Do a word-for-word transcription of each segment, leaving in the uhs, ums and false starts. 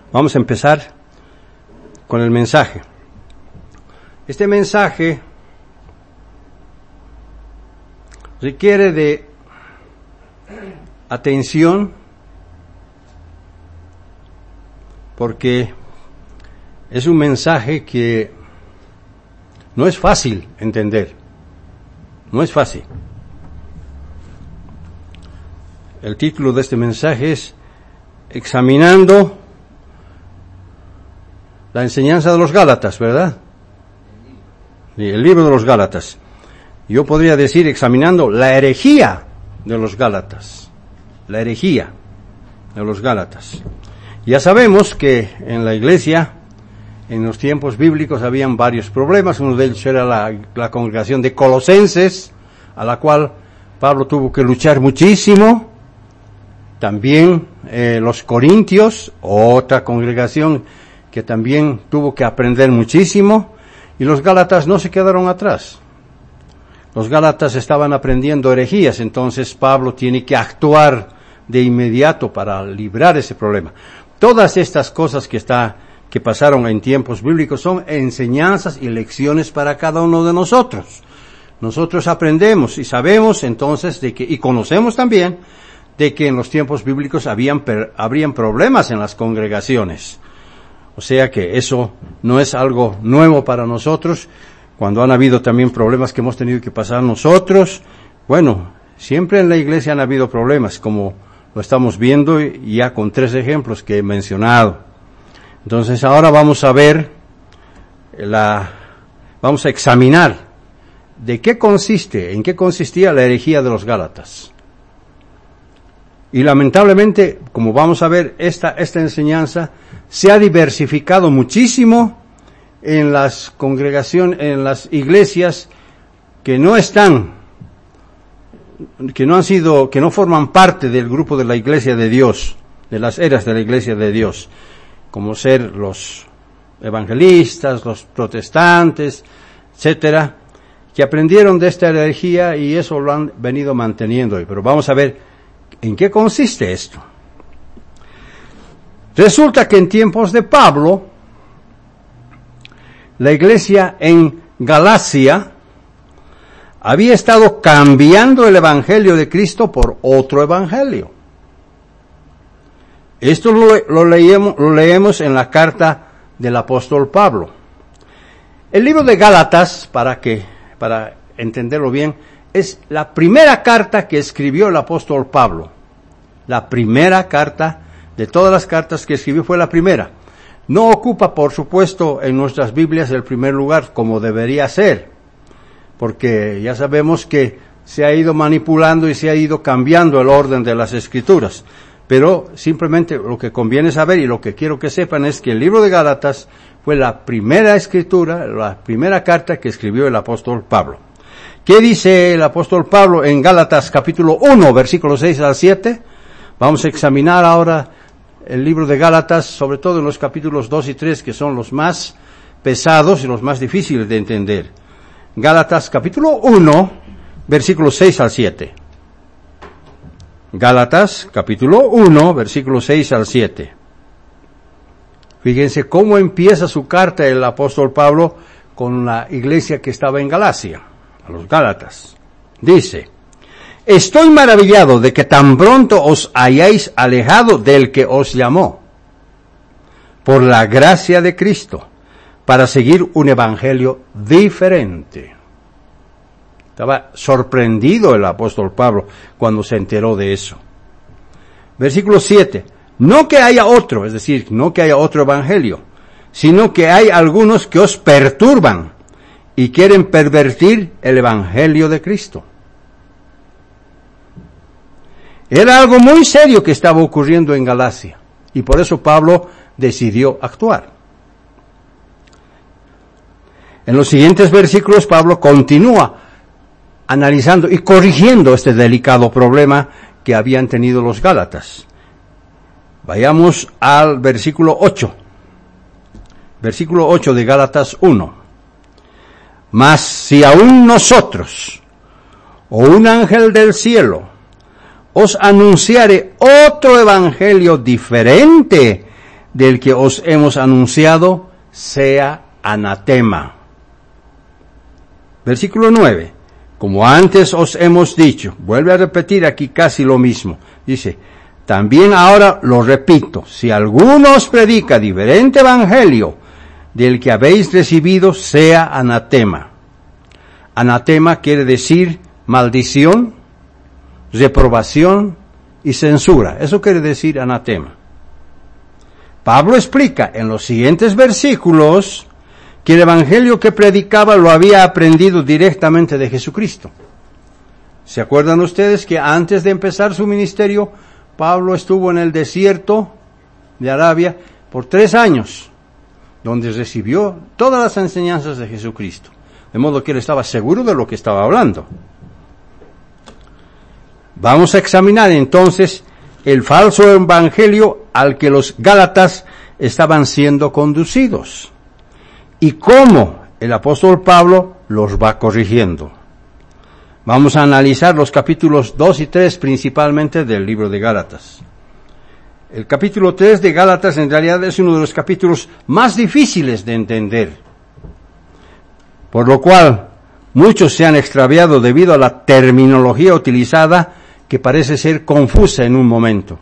Vamos a empezar con el mensaje. Este mensaje requiere de atención porque es un mensaje que no es fácil entender, no es fácil. El título de este mensaje es Examinando la enseñanza de los Gálatas, ¿verdad? El libro de los Gálatas. Yo podría decir examinando la herejía de los Gálatas, la herejía de los Gálatas. Ya sabemos que en la iglesia, en los tiempos bíblicos, habían varios problemas. Uno de ellos era la, la congregación de Colosenses, a la cual Pablo tuvo que luchar muchísimo. También eh, los Corintios, otra congregación que también tuvo que aprender muchísimo. Y los Gálatas no se quedaron atrás. Los Gálatas estaban aprendiendo herejías, entonces Pablo tiene que actuar de inmediato para librar ese problema. Todas estas cosas que está, que pasaron en tiempos bíblicos son enseñanzas y lecciones para cada uno de nosotros. Nosotros aprendemos y sabemos entonces de que, y conocemos también, de que en los tiempos bíblicos habían, habrían problemas en las congregaciones. O sea que eso no es algo nuevo para nosotros. Cuando han habido también problemas que hemos tenido que pasar nosotros, bueno, siempre en la iglesia han habido problemas, como lo estamos viendo ya con tres ejemplos que he mencionado. Entonces ahora vamos a ver, la, vamos a examinar de qué consiste, en qué consistía la herejía de los Gálatas. Y lamentablemente, como vamos a ver, esta, esta enseñanza se ha diversificado muchísimo en las congregaciones, en las iglesias que no están, que no han sido, que no forman parte del grupo de la iglesia de Dios, de las eras de la iglesia de Dios, como ser los evangelistas, los protestantes, etcétera, que aprendieron de esta herejía y eso lo han venido manteniendo. Pero vamos a ver en qué consiste esto. Resulta que en tiempos de Pablo, la iglesia en Galacia había estado cambiando el evangelio de Cristo por otro evangelio. Esto lo, lo, leemos, lo leemos en la carta del apóstol Pablo. El libro de Gálatas, para que, para entenderlo bien, es la primera carta que escribió el apóstol Pablo. La primera carta, de todas las cartas que escribió fue la primera. No ocupa, por supuesto, en nuestras Biblias el primer lugar, como debería ser, porque ya sabemos que se ha ido manipulando y se ha ido cambiando el orden de las Escrituras. Pero simplemente lo que conviene saber y lo que quiero que sepan es que el libro de Gálatas fue la primera escritura, la primera carta que escribió el apóstol Pablo. ¿Qué dice el apóstol Pablo en Gálatas capítulo uno, versículos seis al siete? Vamos a examinar ahora el libro de Gálatas, sobre todo en los capítulos dos y tres, que son los más pesados y los más difíciles de entender. Gálatas capítulo uno, versículos seis al siete. Gálatas capítulo uno, versículos seis al siete. Fíjense cómo empieza su carta el apóstol Pablo con la iglesia que estaba en Galacia, a los Gálatas. Dice: estoy maravillado de que tan pronto os hayáis alejado del que os llamó, por la gracia de Cristo, para seguir un evangelio diferente. Estaba sorprendido el apóstol Pablo cuando se enteró de eso. Versículo siete. No que haya otro, es decir, no que haya otro evangelio, sino que hay algunos que os perturban y quieren pervertir el evangelio de Cristo. Era algo muy serio que estaba ocurriendo en Galacia, y por eso Pablo decidió actuar. En los siguientes versículos Pablo continúa analizando y corrigiendo este delicado problema que habían tenido los Gálatas. Vayamos al versículo ocho. Versículo ocho de Gálatas uno. Mas si aún nosotros, o un ángel del cielo, os anunciare otro evangelio diferente del que os hemos anunciado sea anatema. Versículo nueve. Como antes os hemos dicho, vuelve a repetir aquí casi lo mismo. Dice, también ahora lo repito, si alguno os predica diferente evangelio del que habéis recibido, sea anatema. Anatema quiere decir maldición, reprobación y censura. Eso quiere decir anatema. Pablo explica en los siguientes versículos que el evangelio que predicaba lo había aprendido directamente de Jesucristo. ¿Se acuerdan ustedes que antes de empezar su ministerio, Pablo estuvo en el desierto de Arabia por tres años, donde recibió todas las enseñanzas de Jesucristo? De modo que él estaba seguro de lo que estaba hablando. Vamos a examinar entonces el falso evangelio al que los gálatas estaban siendo conducidos y cómo el apóstol Pablo los va corrigiendo. Vamos a analizar los capítulos dos y tres principalmente del libro de Gálatas. El capítulo tres de Gálatas en realidad es uno de los capítulos más difíciles de entender, por lo cual muchos se han extraviado debido a la terminología utilizada que parece ser confusa en un momento.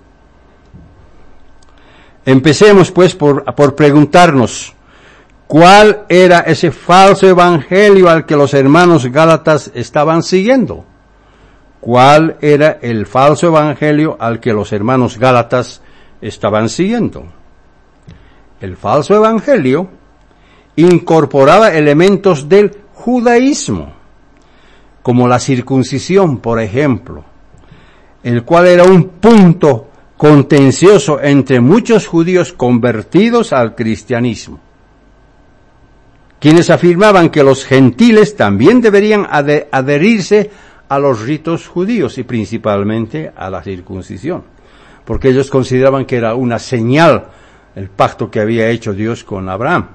Empecemos pues por, por preguntarnos, ¿cuál era ese falso evangelio al que los hermanos gálatas estaban siguiendo? ¿Cuál era el falso evangelio al que los hermanos gálatas estaban siguiendo? El falso evangelio incorporaba elementos del judaísmo, como la circuncisión, por ejemplo, el cual era un punto contencioso entre muchos judíos convertidos al cristianismo, quienes afirmaban que los gentiles también deberían ade- adherirse a los ritos judíos y principalmente a la circuncisión, porque ellos consideraban que era una señal el pacto que había hecho Dios con Abraham.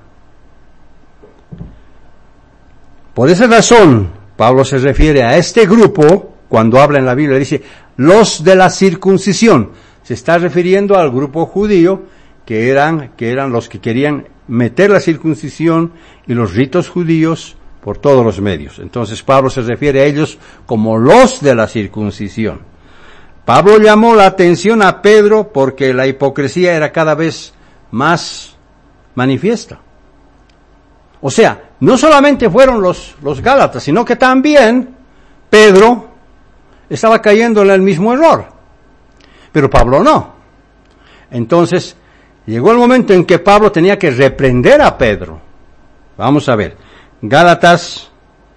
Por esa razón, Pablo se refiere a este grupo, cuando habla en la Biblia, dice, los de la circuncisión. Se está refiriendo al grupo judío, que eran, que eran los que querían meter la circuncisión y los ritos judíos por todos los medios. Entonces Pablo se refiere a ellos como los de la circuncisión. Pablo llamó la atención a Pedro porque la hipocresía era cada vez más manifiesta. O sea, no solamente fueron los, los gálatas, sino que también Pedro estaba cayendo en el mismo error. Pero Pablo no. Entonces, llegó el momento en que Pablo tenía que reprender a Pedro. Vamos a ver. Gálatas,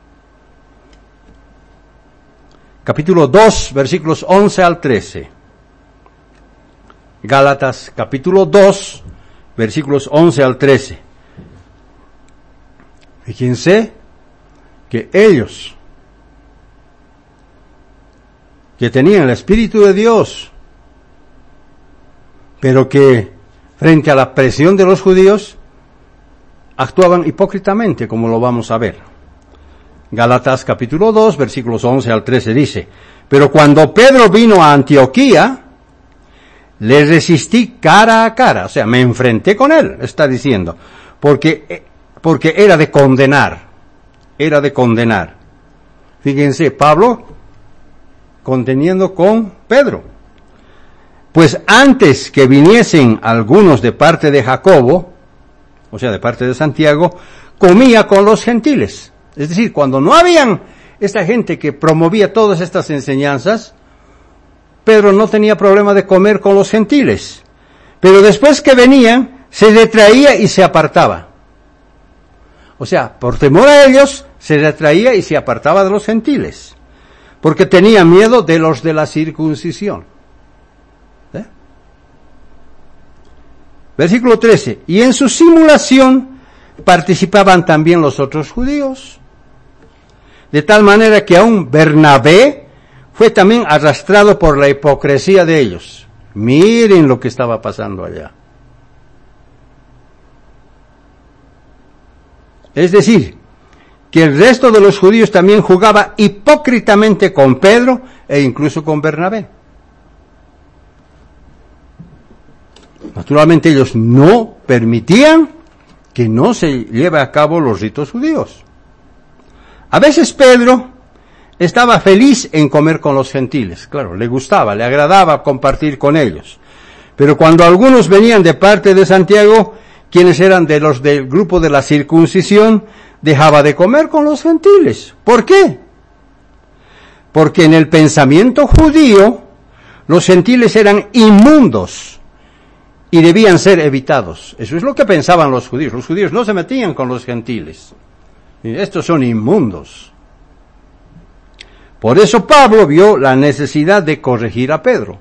capítulo dos, versículos once al trece. Gálatas, capítulo dos, versículos once al trece. Fíjense que ellos, que tenían el Espíritu de Dios, pero que frente a la presión de los judíos, actuaban hipócritamente, como lo vamos a ver. Gálatas capítulo dos, versículos once al trece dice, pero cuando Pedro vino a Antioquía, le resistí cara a cara, o sea, me enfrenté con él, está diciendo, porque, porque era de condenar, era de condenar. Fíjense, Pablo conteniendo con Pedro. Pues antes que viniesen algunos de parte de Jacobo, o sea, de parte de Santiago, comía con los gentiles. Es decir, cuando no habían esta gente que promovía todas estas enseñanzas, Pedro no tenía problema de comer con los gentiles. Pero después que venían, se retraía y se apartaba. O sea, por temor a ellos, se retraía y se apartaba de los gentiles, porque tenía miedo de los de la circuncisión. ¿Eh? Versículo trece. Y en su simulación participaban también los otros judíos, de tal manera que aún Bernabé fue también arrastrado por la hipocresía de ellos. Miren lo que estaba pasando allá. Es decir, que el resto de los judíos también jugaba hipócritamente con Pedro e incluso con Bernabé. Naturalmente ellos no permitían que no se lleve a cabo los ritos judíos. A veces Pedro estaba feliz en comer con los gentiles, claro, le gustaba, le agradaba compartir con ellos. Pero cuando algunos venían de parte de Santiago, quienes eran de los del grupo de la circuncisión, dejaba de comer con los gentiles. ¿Por qué? Porque en el pensamiento judío, los gentiles eran inmundos y debían ser evitados. Eso es lo que pensaban los judíos. Los judíos no se metían con los gentiles. Estos son inmundos. Por eso Pablo vio la necesidad de corregir a Pedro.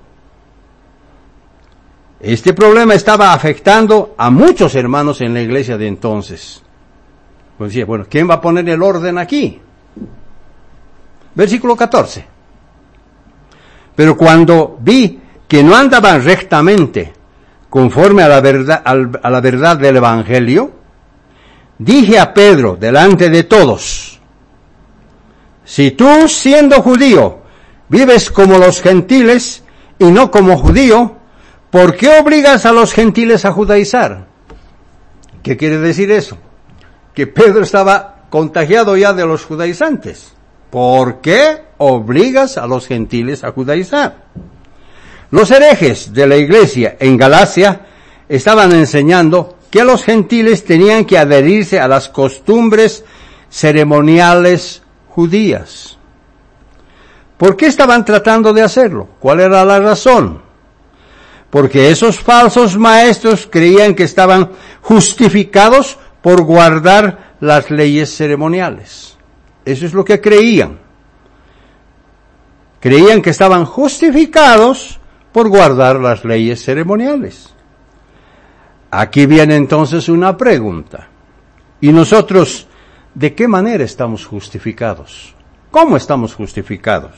Este problema estaba afectando a muchos hermanos en la iglesia de entonces. Pues decía, bueno, ¿quién va a poner el orden aquí? Versículo catorce. Pero cuando vi que no andaban rectamente conforme a la verdad, a la verdad del Evangelio, dije a Pedro delante de todos, si tú, siendo judío, vives como los gentiles y no como judío, ¿por qué obligas a los gentiles a judaizar? ¿Qué quiere decir eso? Que Pedro estaba contagiado ya de los judaizantes. ¿Por qué obligas a los gentiles a judaizar? Los herejes de la iglesia en Galacia estaban enseñando que los gentiles tenían que adherirse a las costumbres ceremoniales judías. ¿Por qué estaban tratando de hacerlo? ¿Cuál era la razón? Porque esos falsos maestros creían que estaban justificados por guardar las leyes ceremoniales. Eso es lo que creían. Creían que estaban justificados por guardar las leyes ceremoniales. Aquí viene entonces una pregunta. ¿Y nosotros de qué manera estamos justificados? ¿Cómo estamos justificados?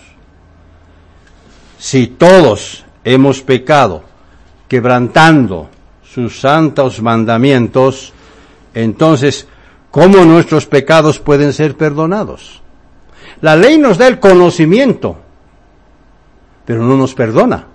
Si todos hemos pecado quebrantando sus santos mandamientos, entonces, ¿cómo nuestros pecados pueden ser perdonados? La ley nos da el conocimiento, pero no nos perdona.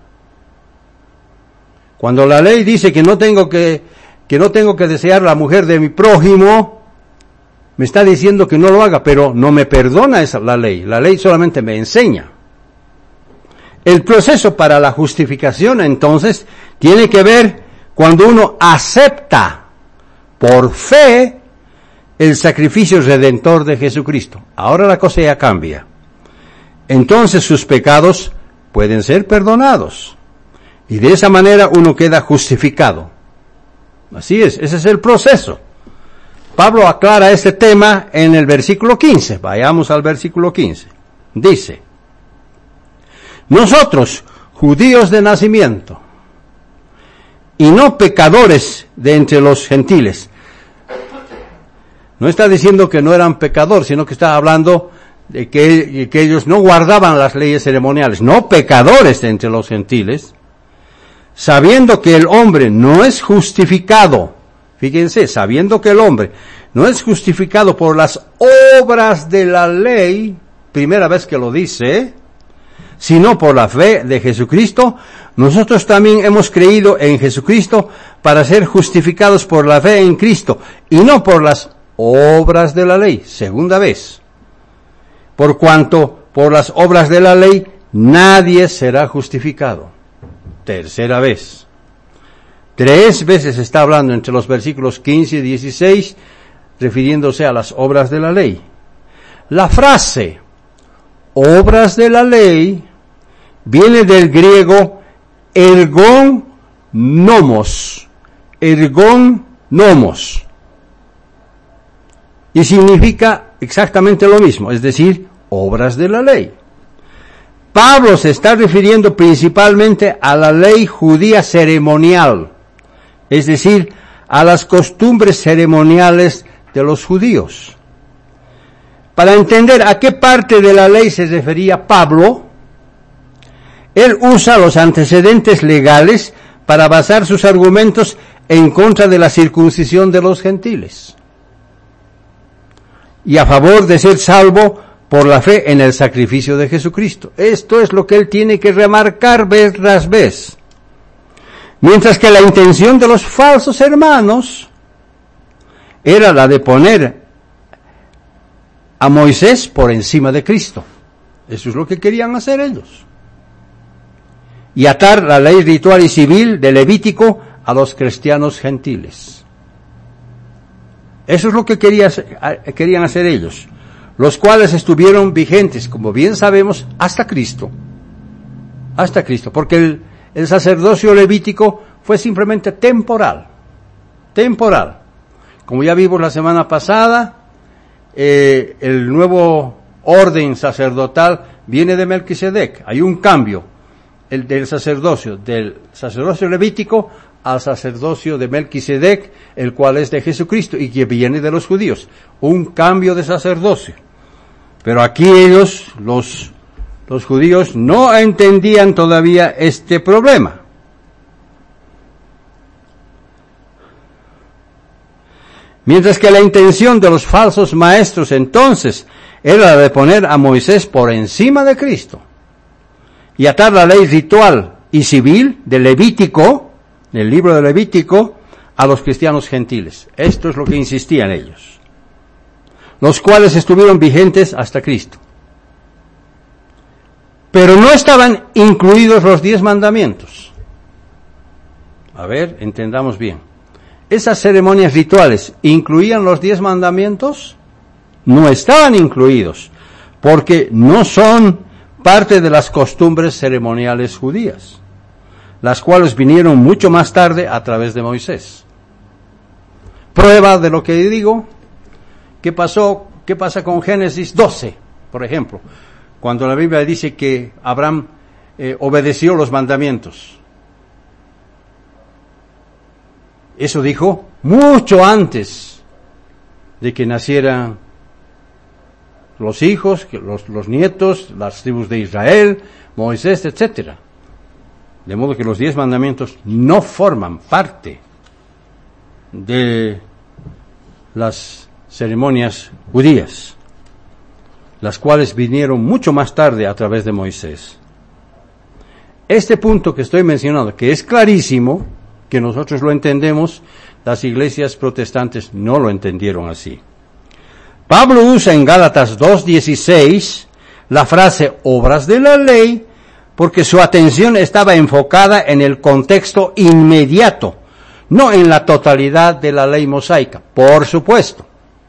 Cuando la ley dice que no tengo que, que no tengo que desear la mujer de mi prójimo, me está diciendo que no lo haga, pero no me perdona esa la ley. La ley solamente me enseña. El proceso para la justificación, entonces, tiene que ver cuando uno acepta por fe el sacrificio redentor de Jesucristo. Ahora la cosa ya cambia. Entonces sus pecados pueden ser perdonados. Y de esa manera uno queda justificado. Así es, ese es el proceso. Pablo aclara este tema en el versículo quince. Vayamos al versículo quince. Dice, nosotros, judíos de nacimiento, y no pecadores de entre los gentiles. No está diciendo que no eran pecadores, sino que está hablando de que, que ellos no guardaban las leyes ceremoniales, no pecadores de entre los gentiles, sabiendo que el hombre no es justificado, fíjense, sabiendo que el hombre no es justificado por las obras de la ley, primera vez que lo dice, sino por la fe de Jesucristo, nosotros también hemos creído en Jesucristo para ser justificados por la fe en Cristo, y no por las obras de la ley, segunda vez. Por cuanto por las obras de la ley nadie será justificado. Tercera vez. Tres veces está hablando entre los versículos quince y dieciséis, refiriéndose a las obras de la ley. La frase obras de la ley viene del griego ergon nomos, ergon nomos, y significa exactamente lo mismo, es decir, obras de la ley. Pablo se está refiriendo principalmente a la ley judía ceremonial, es decir, a las costumbres ceremoniales de los judíos. Para entender a qué parte de la ley se refería Pablo, él usa los antecedentes legales para basar sus argumentos en contra de la circuncisión de los gentiles y a favor de ser salvo por la fe en el sacrificio de Jesucristo. Esto es lo que él tiene que remarcar vez tras vez. Mientras que la intención de los falsos hermanos era la de poner a Moisés por encima de Cristo. Eso es lo que querían hacer ellos. Y atar la ley ritual y civil de Levítico a los cristianos gentiles. Eso es lo que quería, querían hacer ellos, los cuales estuvieron vigentes, como bien sabemos, hasta Cristo. Hasta Cristo, porque el, el sacerdocio levítico fue simplemente temporal. Temporal. Como ya vimos la semana pasada, eh, el nuevo orden sacerdotal viene de Melquisedec. Hay un cambio el del sacerdocio, del sacerdocio levítico al sacerdocio de Melquisedec, el cual es de Jesucristo y que viene de los judíos. Un cambio de sacerdocio. Pero aquí ellos, los, los judíos, no entendían todavía este problema. Mientras que la intención de los falsos maestros entonces era la de poner a Moisés por encima de Cristo y atar la ley ritual y civil de Levítico, del libro de Levítico, a los cristianos gentiles. Esto es lo que insistían ellos, los cuales estuvieron vigentes hasta Cristo. Pero no estaban incluidos los diez mandamientos. A ver, entendamos bien. ¿Esas ceremonias rituales incluían los diez mandamientos? No estaban incluidos, porque no son parte de las costumbres ceremoniales judías, las cuales vinieron mucho más tarde a través de Moisés. Prueba de lo que digo, ¿qué pasó? ¿Qué pasa con Génesis doce, por ejemplo? Cuando la Biblia dice que Abraham eh, obedeció los mandamientos. Eso dijo mucho antes de que nacieran los hijos, los, los nietos, las tribus de Israel, Moisés, etcétera. De modo que los diez mandamientos no forman parte de las ceremonias judías, las cuales vinieron mucho más tarde a través de Moisés. Este punto que estoy mencionando, que es clarísimo, que nosotros lo entendemos, las iglesias protestantes no lo entendieron así. Pablo usa en Gálatas dos dieciséis la frase obras de la ley porque su atención estaba enfocada en el contexto inmediato, no en la totalidad de la ley mosaica, por supuesto.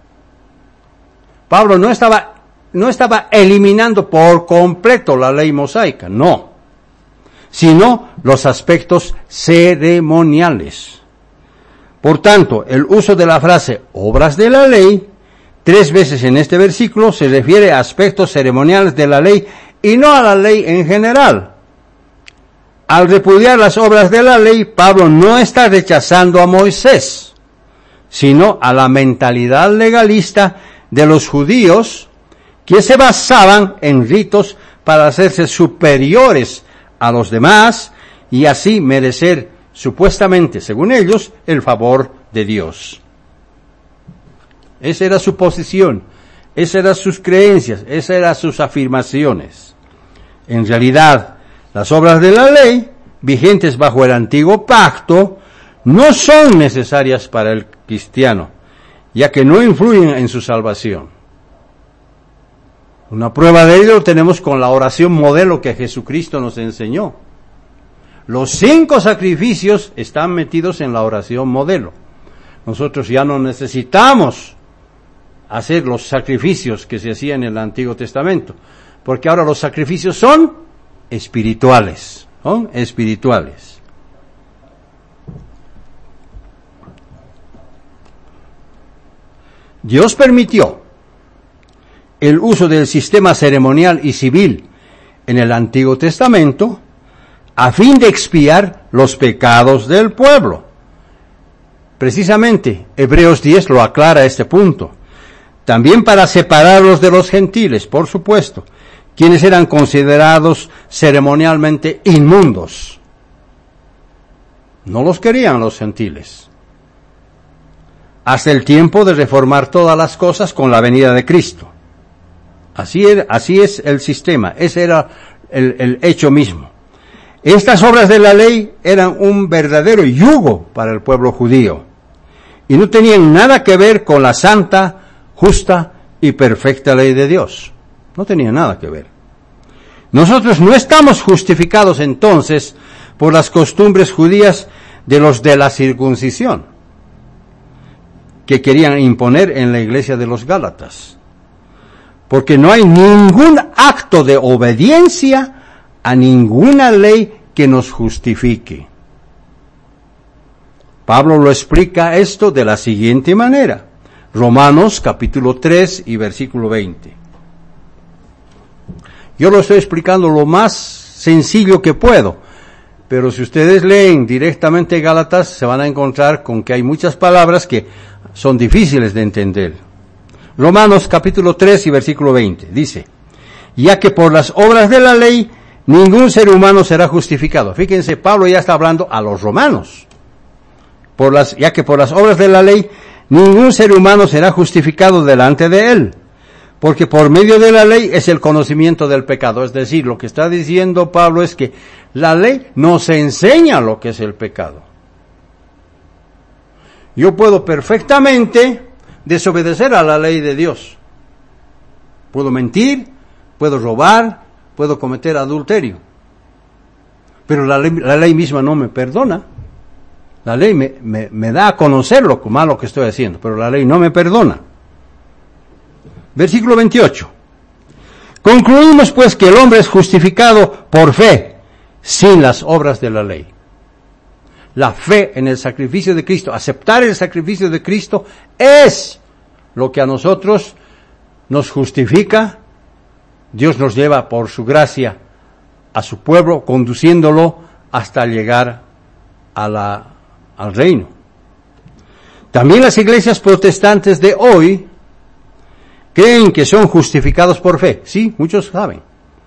Pablo no estaba, no estaba eliminando por completo la ley mosaica, no, sino los aspectos ceremoniales. Por tanto, el uso de la frase obras de la ley tres veces en este versículo se refiere a aspectos ceremoniales de la ley y no a la ley en general. Al repudiar las obras de la ley, Pablo no está rechazando a Moisés, sino a la mentalidad legalista de los judíos que se basaban en ritos para hacerse superiores a los demás y así merecer supuestamente, según ellos, el favor de Dios. Esa era su posición, esas eran sus creencias, esas eran sus afirmaciones. En realidad, las obras de la ley, vigentes bajo el antiguo pacto, no son necesarias para el cristiano, ya que no influyen en su salvación. Una prueba de ello lo tenemos con la oración modelo que Jesucristo nos enseñó. Los cinco sacrificios están metidos en la oración modelo. Nosotros ya no necesitamos hacer los sacrificios que se hacían en el Antiguo Testamento, porque ahora los sacrificios son espirituales, son espirituales. Dios permitió el uso del sistema ceremonial y civil en el Antiguo Testamento a fin de expiar los pecados del pueblo. Precisamente, Hebreos diez lo aclara este punto. También para separarlos de los gentiles, por supuesto, quienes eran considerados ceremonialmente inmundos. No los querían los gentiles. Hasta el tiempo de reformar todas las cosas con la venida de Cristo. Así, era, así es el sistema, ese era el, el hecho mismo. Estas obras de la ley eran un verdadero yugo para el pueblo judío y no tenían nada que ver con la santa, justa y perfecta ley de Dios. No tenía nada que ver. Nosotros no estamos justificados entonces por las costumbres judías de los de la circuncisión que querían imponer en la iglesia de los Gálatas, porque no hay ningún acto de obediencia a ninguna ley que nos justifique. Pablo lo explica esto de la siguiente manera. Romanos capítulo tres y versículo veinte. Yo lo estoy explicando lo más sencillo que puedo, pero si ustedes leen directamente Gálatas se van a encontrar con que hay muchas palabras que son difíciles de entender. Romanos capítulo tres y versículo veinte dice: ya que por las obras de la ley ningún ser humano será justificado. Fíjense, Pablo ya está hablando a los romanos. Por las, ya que por las obras de la ley ningún ser humano será justificado delante de él, porque por medio de la ley es el conocimiento del pecado. Es decir, lo que está diciendo Pablo es que la ley nos enseña lo que es el pecado. Yo puedo perfectamente desobedecer a la ley de Dios. Puedo mentir, puedo robar, puedo cometer adulterio. Pero la ley, la ley misma no me perdona. La ley me, me, me da a conocer lo malo que estoy haciendo, pero la ley no me perdona. Versículo veintiocho. Concluimos pues que el hombre es justificado por fe, sin las obras de la ley. La fe en el sacrificio de Cristo, aceptar el sacrificio de Cristo, es lo que a nosotros nos justifica. Dios nos lleva por su gracia a su pueblo, conduciéndolo hasta llegar a la, al reino. También las iglesias protestantes de hoy creen que son justificados por fe. Sí, muchos saben.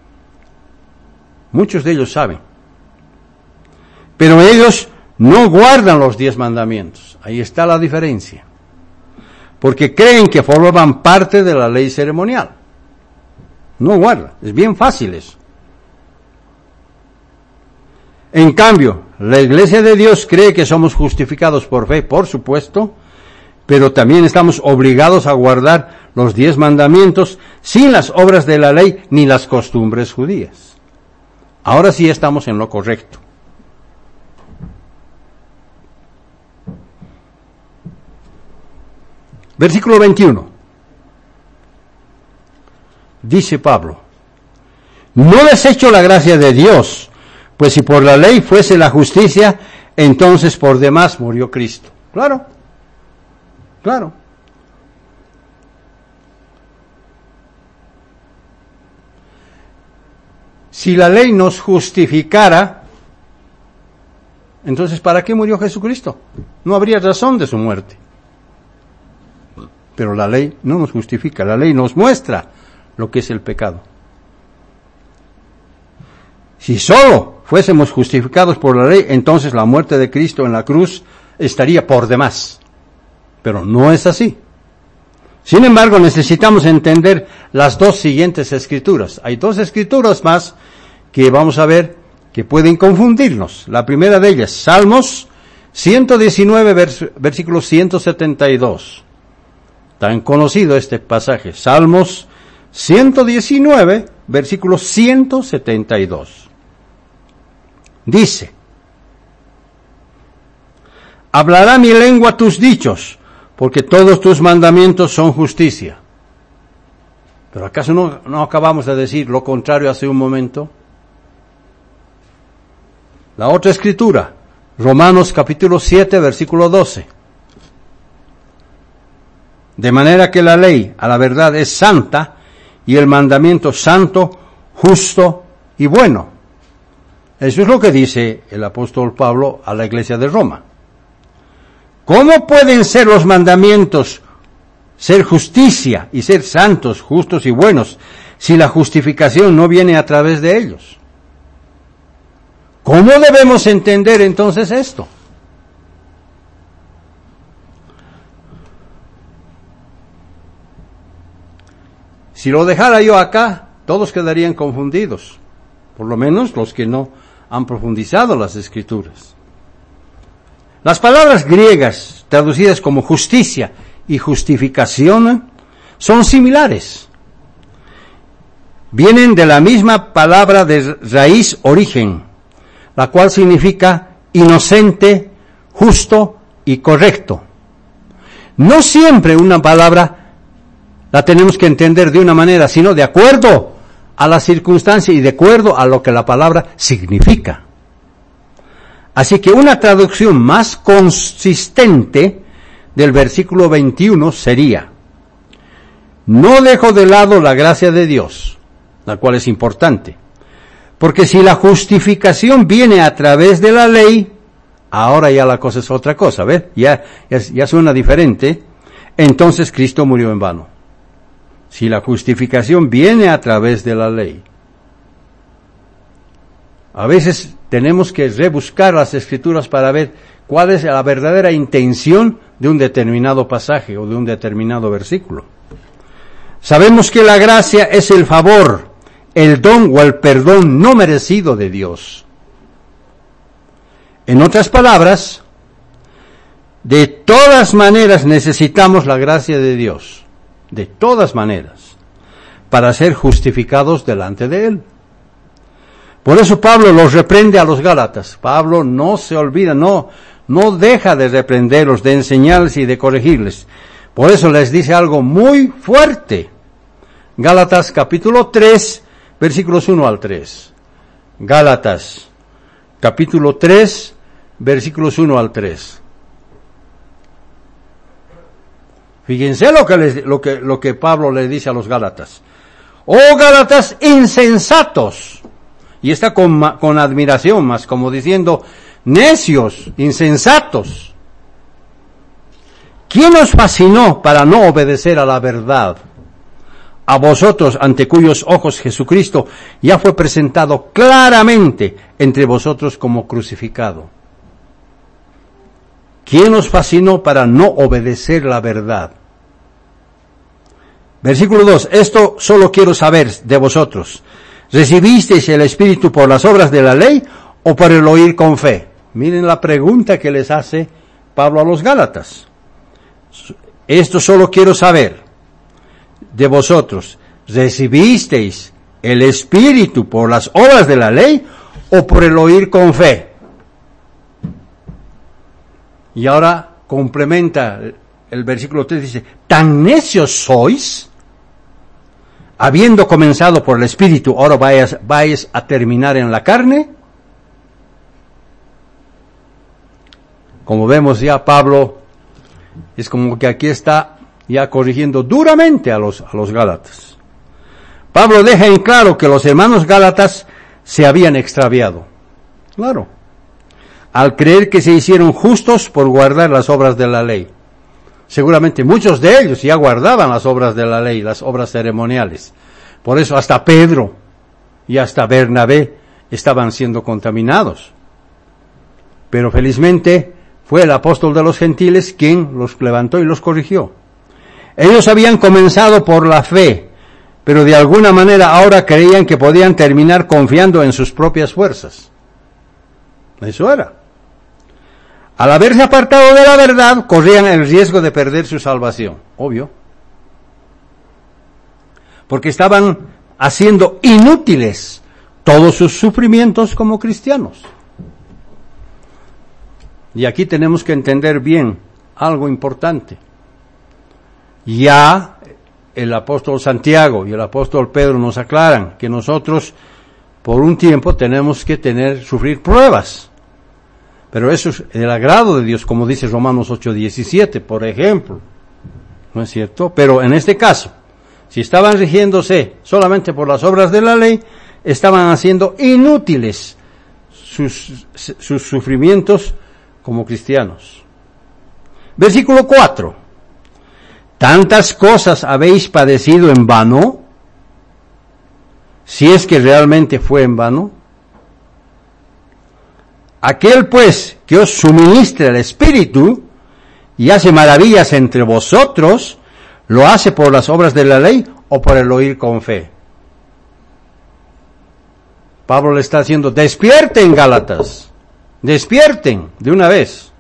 Muchos de ellos saben. Pero ellos no guardan los diez mandamientos. Ahí está la diferencia. Porque creen que forman parte de la ley ceremonial. No guardan. Es bien fácil eso. En cambio, la Iglesia de Dios cree que somos justificados por fe, por supuesto, pero también estamos obligados a guardar los diez mandamientos sin las obras de la ley ni las costumbres judías. Ahora sí estamos en lo correcto. Versículo veintiuno. Dice Pablo: no desecho la gracia de Dios, pues si por la ley fuese la justicia, entonces por demás murió Cristo. Claro, claro. Si la ley nos justificara, entonces ¿para qué murió Jesucristo? No habría razón de su muerte. Pero la ley no nos justifica, la ley nos muestra lo que es el pecado. Si solo fuésemos justificados por la ley, entonces la muerte de Cristo en la cruz estaría por demás. Pero no es así. Sin embargo, necesitamos entender las dos siguientes escrituras. Hay dos escrituras más que vamos a ver que pueden confundirnos. La primera de ellas, Salmos ciento diecinueve, vers- versículo ciento setenta y dos. Tan conocido este pasaje. Salmos ciento diecinueve, versículo ciento setenta y dos. Dice: hablará mi lengua tus dichos, porque todos tus mandamientos son justicia. ¿Pero acaso no, no acabamos de decir lo contrario hace un momento? La otra escritura, Romanos capítulo siete, versículo doce. De manera que la ley, a la verdad, es santa, y el mandamiento santo, justo y bueno. Eso es lo que dice el apóstol Pablo a la iglesia de Roma. ¿Cómo pueden ser los mandamientos ser justicia y ser santos, justos y buenos, si la justificación no viene a través de ellos? ¿Cómo debemos entender entonces esto? Si lo dejara yo acá, todos quedarían confundidos, por lo menos los que no han profundizado las Escrituras. Las palabras griegas traducidas como justicia y justificación son similares. Vienen de la misma palabra de raíz origen, la cual significa inocente, justo y correcto. No siempre una palabra la tenemos que entender de una manera, sino de acuerdo a la circunstancia y de acuerdo a lo que la palabra significa. Así que una traducción más consistente del versículo veintiuno sería: no dejo de lado la gracia de Dios, la cual es importante, porque si la justificación viene a través de la ley, ahora ya la cosa es otra cosa, ¿ves? Ya, ya, ya suena diferente. Entonces Cristo murió en vano. Si la justificación viene a través de la ley. A veces tenemos que rebuscar las Escrituras para ver cuál es la verdadera intención de un determinado pasaje o de un determinado versículo. Sabemos que la gracia es el favor, el don o el perdón no merecido de Dios. En otras palabras, de todas maneras necesitamos la gracia de Dios, de todas maneras, para ser justificados delante de Él. Por eso Pablo los reprende a los Gálatas. Pablo no se olvida, no, no deja de reprenderlos, de enseñarles y de corregirles. Por eso les dice algo muy fuerte. Gálatas capítulo tres, versículos uno al tres. Gálatas capítulo tres, versículos uno al tres. Fíjense lo que, les, lo que, lo que Pablo le dice a los Gálatas. ¡Oh Gálatas insensatos! Y está con, con admiración, más como diciendo, necios, insensatos. ¿Quién os fascinó para no obedecer a la verdad? A vosotros, ante cuyos ojos Jesucristo ya fue presentado claramente entre vosotros como crucificado. ¿Quién os fascinó para no obedecer la verdad? Versículo dos. Esto solo quiero saber de vosotros. ¿Recibisteis el Espíritu por las obras de la ley o por el oír con fe? Miren la pregunta que les hace Pablo a los Gálatas. Esto solo quiero saber de vosotros. ¿Recibisteis el Espíritu por las obras de la ley o por el oír con fe? Y ahora complementa el versículo tres, dice, ¿tan necios sois? Habiendo comenzado por el Espíritu, ahora vais, vais a terminar en la carne. Como vemos ya, Pablo es como que aquí está ya corrigiendo duramente a los, a los Gálatas. Pablo deja en claro que los hermanos Gálatas se habían extraviado. Claro. Al creer que se hicieron justos por guardar las obras de la ley. Seguramente muchos de ellos ya guardaban las obras de la ley, las obras ceremoniales. Por eso hasta Pedro y hasta Bernabé estaban siendo contaminados. Pero felizmente fue el apóstol de los gentiles quien los levantó y los corrigió. Ellos habían comenzado por la fe, pero de alguna manera ahora creían que podían terminar confiando en sus propias fuerzas. Eso era. Al haberse apartado de la verdad, corrían el riesgo de perder su salvación, obvio. Porque estaban haciendo inútiles todos sus sufrimientos como cristianos. Y aquí tenemos que entender bien algo importante. Ya el apóstol Santiago y el apóstol Pedro nos aclaran que nosotros por un tiempo tenemos que tener, sufrir pruebas. Pero eso es el agrado de Dios, como dice Romanos ocho diecisiete, por ejemplo. ¿No es cierto? Pero en este caso, si estaban rigiéndose solamente por las obras de la ley, estaban haciendo inútiles sus, sus sufrimientos como cristianos. Versículo cuatro. ¿Tantas cosas habéis padecido en vano? Si es que realmente fue en vano. Aquel pues que os suministra el Espíritu y hace maravillas entre vosotros, ¿lo hace por las obras de la ley o por el oír con fe? Pablo le está diciendo, despierten, Gálatas, despierten de una vez.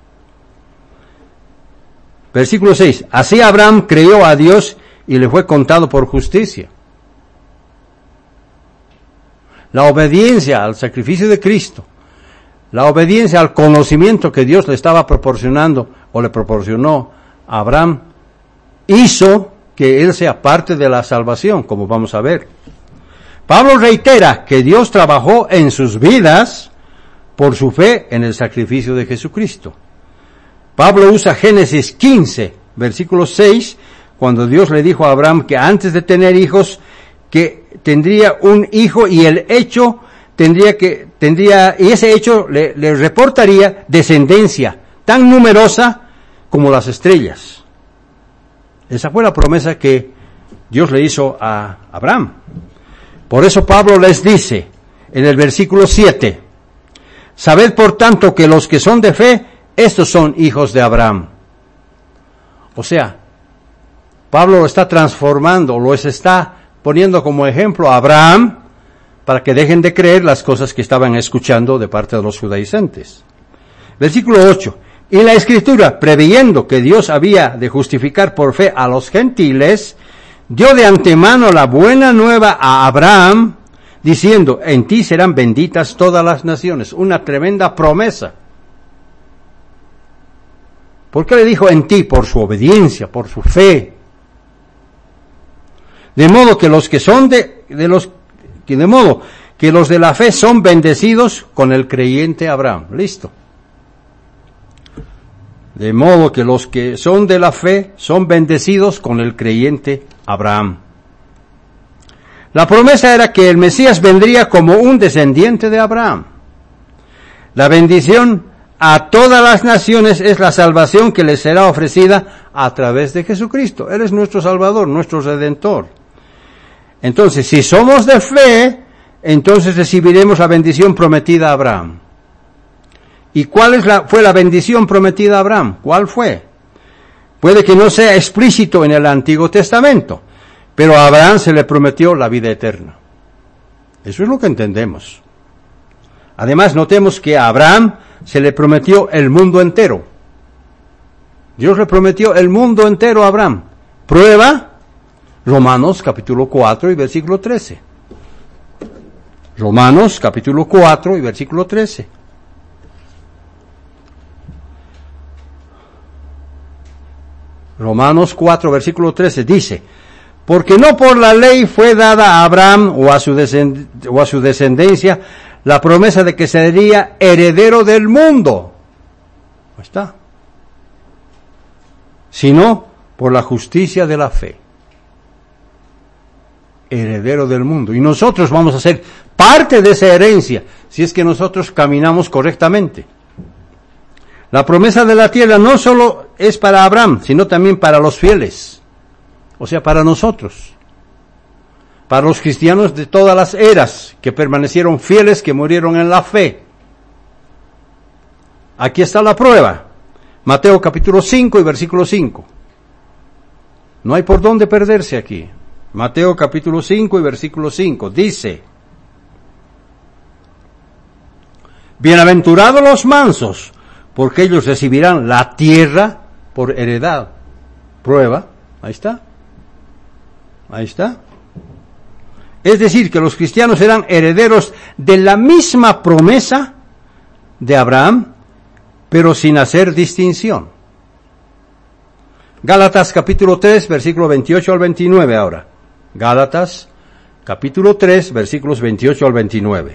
Versículo seis, así Abraham creyó a Dios y le fue contado por justicia. La obediencia al sacrificio de Cristo, la obediencia al conocimiento que Dios le estaba proporcionando o le proporcionó a Abraham, hizo que él sea parte de la salvación, como vamos a ver. Pablo reitera que Dios trabajó en sus vidas por su fe en el sacrificio de Jesucristo. Pablo usa Génesis quince, versículo seis, cuando Dios le dijo a Abraham que antes de tener hijos, que tendría un hijo y el hecho tendría que, tendría, y ese hecho le, le reportaría descendencia tan numerosa como las estrellas. Esa fue la promesa que Dios le hizo a Abraham. Por eso Pablo les dice en el versículo siete, sabed por tanto que los que son de fe, estos son hijos de Abraham. O sea, Pablo lo está transformando, lo está poniendo como ejemplo a Abraham para que dejen de creer las cosas que estaban escuchando de parte de los judaizantes. Versículo ocho, y la Escritura, preveyendo que Dios había de justificar por fe a los gentiles, dio de antemano la buena nueva a Abraham, diciendo, en ti serán benditas todas las naciones. Una tremenda promesa. ¿Por qué le dijo en ti? Por su obediencia, por su fe. De modo que los que son de, de los, que de modo que los de la fe son bendecidos con el creyente Abraham. Listo. De modo que los que son de la fe son bendecidos con el creyente Abraham. La promesa era que el Mesías vendría como un descendiente de Abraham. La bendición a todas las naciones es la salvación que les será ofrecida a través de Jesucristo. Él es nuestro Salvador, nuestro Redentor. Entonces, si somos de fe, entonces recibiremos la bendición prometida a Abraham. ¿Y cuál es la, fue la bendición prometida a Abraham? ¿Cuál fue? Puede que no sea explícito en el Antiguo Testamento, pero a Abraham se le prometió la vida eterna. Eso es lo que entendemos. Además, notemos que a Abraham se le prometió el mundo entero. Dios le prometió el mundo entero a Abraham. Prueba, Romanos capítulo cuatro y versículo trece. Romanos capítulo cuatro y versículo trece. Romanos cuatro, versículo trece, dice, porque no por la ley fue dada a Abraham o a su, descend- o a su descendencia la promesa de que sería heredero del mundo. Ahí está. Sino por la justicia de la fe. Heredero del mundo. Y nosotros vamos a ser parte de esa herencia, si es que nosotros caminamos correctamente. La promesa de la tierra no solo es para Abraham, sino también para los fieles. O sea, para nosotros. Para los cristianos de todas las eras, que permanecieron fieles, que murieron en la fe. Aquí está la prueba. Mateo capítulo cinco y versículo cinco. No hay por dónde perderse aquí. Mateo capítulo cinco y versículo cinco. Dice, bienaventurados los mansos, porque ellos recibirán la tierra por heredad. Prueba, ahí está. Ahí está. Es decir, que los cristianos eran herederos de la misma promesa de Abraham, pero sin hacer distinción. Gálatas capítulo tres, versículo veintiocho al veintinueve ahora. Gálatas capítulo tres, versículos veintiocho al veintinueve.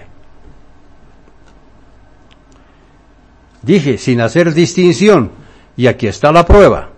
Dije, sin hacer distinción, y aquí está la prueba.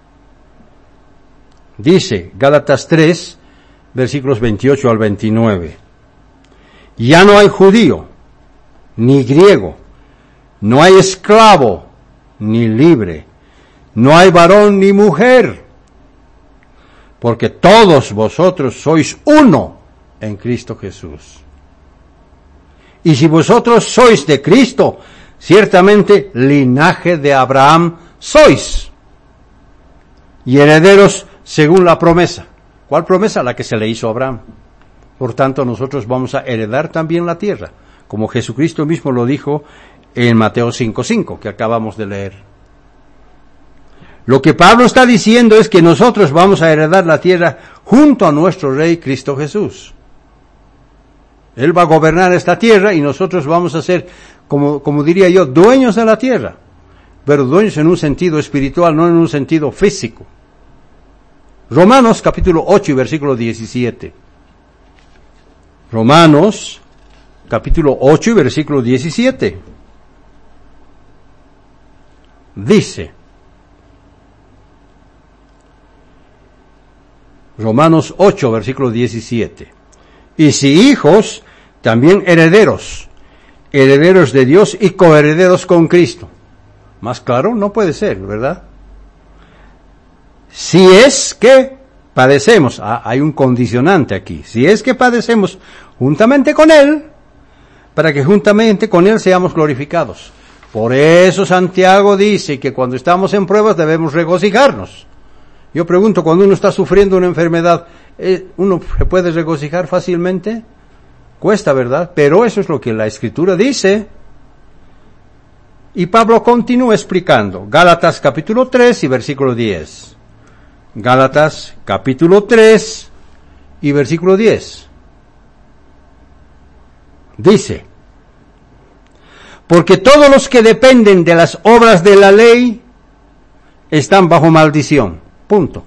Dice, Gálatas tres, versículos veintiocho al veintinueve. Ya no hay judío, ni griego, no hay esclavo, ni libre, no hay varón ni mujer, porque todos vosotros sois uno en Cristo Jesús. Y si vosotros sois de Cristo, ciertamente linaje de Abraham sois, y herederos según la promesa. ¿Cuál promesa? La que se le hizo a Abraham. Por tanto, nosotros vamos a heredar también la tierra, como Jesucristo mismo lo dijo en Mateo cinco cinco, que acabamos de leer. Lo que Pablo está diciendo es que nosotros vamos a heredar la tierra junto a nuestro Rey Cristo Jesús. Él va a gobernar esta tierra y nosotros vamos a ser, como, como diría yo, dueños de la tierra, pero dueños en un sentido espiritual, no en un sentido físico. Romanos capítulo ocho y versículo diecisiete. Romanos capítulo ocho y versículo diecisiete. Dice, Romanos ocho, versículo diecisiete. Y si hijos, también herederos, herederos de Dios y coherederos con Cristo. Más claro no puede ser, ¿verdad? Si es que padecemos, ah, hay un condicionante aquí, si es que padecemos juntamente con Él, para que juntamente con Él seamos glorificados. Por eso Santiago dice que cuando estamos en pruebas debemos regocijarnos. Yo pregunto, cuando uno está sufriendo una enfermedad, ¿uno se puede regocijar fácilmente? Cuesta, ¿verdad? Pero eso es lo que la Escritura dice. Y Pablo continúa explicando. Gálatas capítulo tres y versículo diez. Gálatas capítulo tres y versículo diez. Dice, porque todos los que dependen de las obras de la ley están bajo maldición. Punto.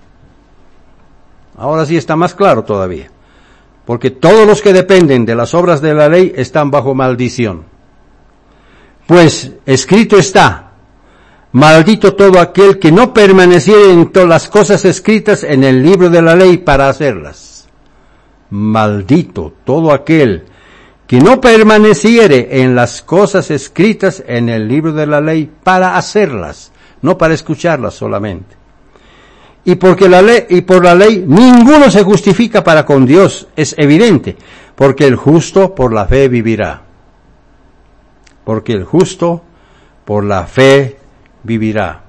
Ahora sí está más claro todavía. Porque todos los que dependen de las obras de la ley están bajo maldición. Pues escrito está, maldito todo aquel que no permaneciere en todas las cosas escritas en el libro de la ley para hacerlas. Maldito todo aquel que no permaneciere en las cosas escritas en el libro de la ley para hacerlas, no para escucharlas solamente. Y porque la ley, y por la ley ninguno se justifica para con Dios, es evidente, porque el justo por la fe vivirá. Porque el justo por la fe vivirá.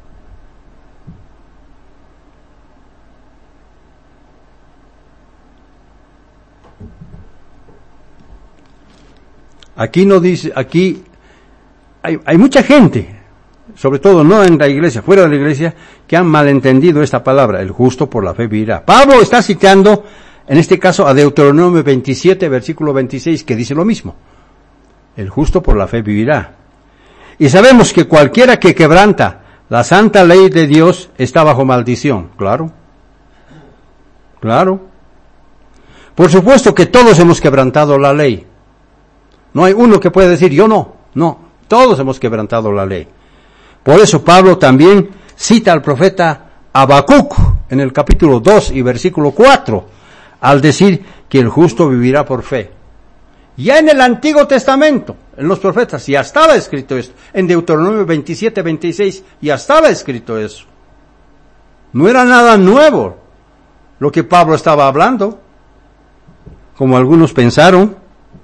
Aquí no dice, aquí hay, hay mucha gente, sobre todo no en la iglesia, fuera de la iglesia, que han malentendido esta palabra, el justo por la fe vivirá. Pablo está citando, en este caso, a Deuteronomio veintisiete, versículo veintiséis, que dice lo mismo. El justo por la fe vivirá. Y sabemos que cualquiera que quebranta la santa ley de Dios está bajo maldición. Claro. Claro. Por supuesto que todos hemos quebrantado la ley. No hay uno que pueda decir, yo no. No, todos hemos quebrantado la ley. Por eso Pablo también cita al profeta Habacuc en el capítulo dos y versículo cuatro, al decir que el justo vivirá por fe. Ya en el Antiguo Testamento, en los profetas, ya estaba escrito esto. En Deuteronomio veintisiete, veintiséis, ya estaba escrito eso. No era nada nuevo lo que Pablo estaba hablando, como algunos pensaron.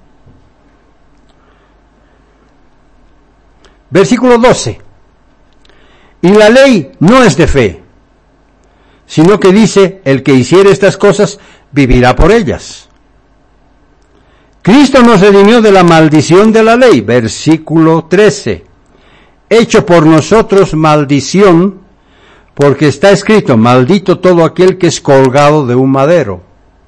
Versículo doce. Y la ley no es de fe, sino que dice, el que hiciere estas cosas vivirá por ellas. Cristo nos redimió de la maldición de la ley, versículo trece. Hecho por nosotros maldición, porque está escrito, maldito todo aquel que es colgado de un madero.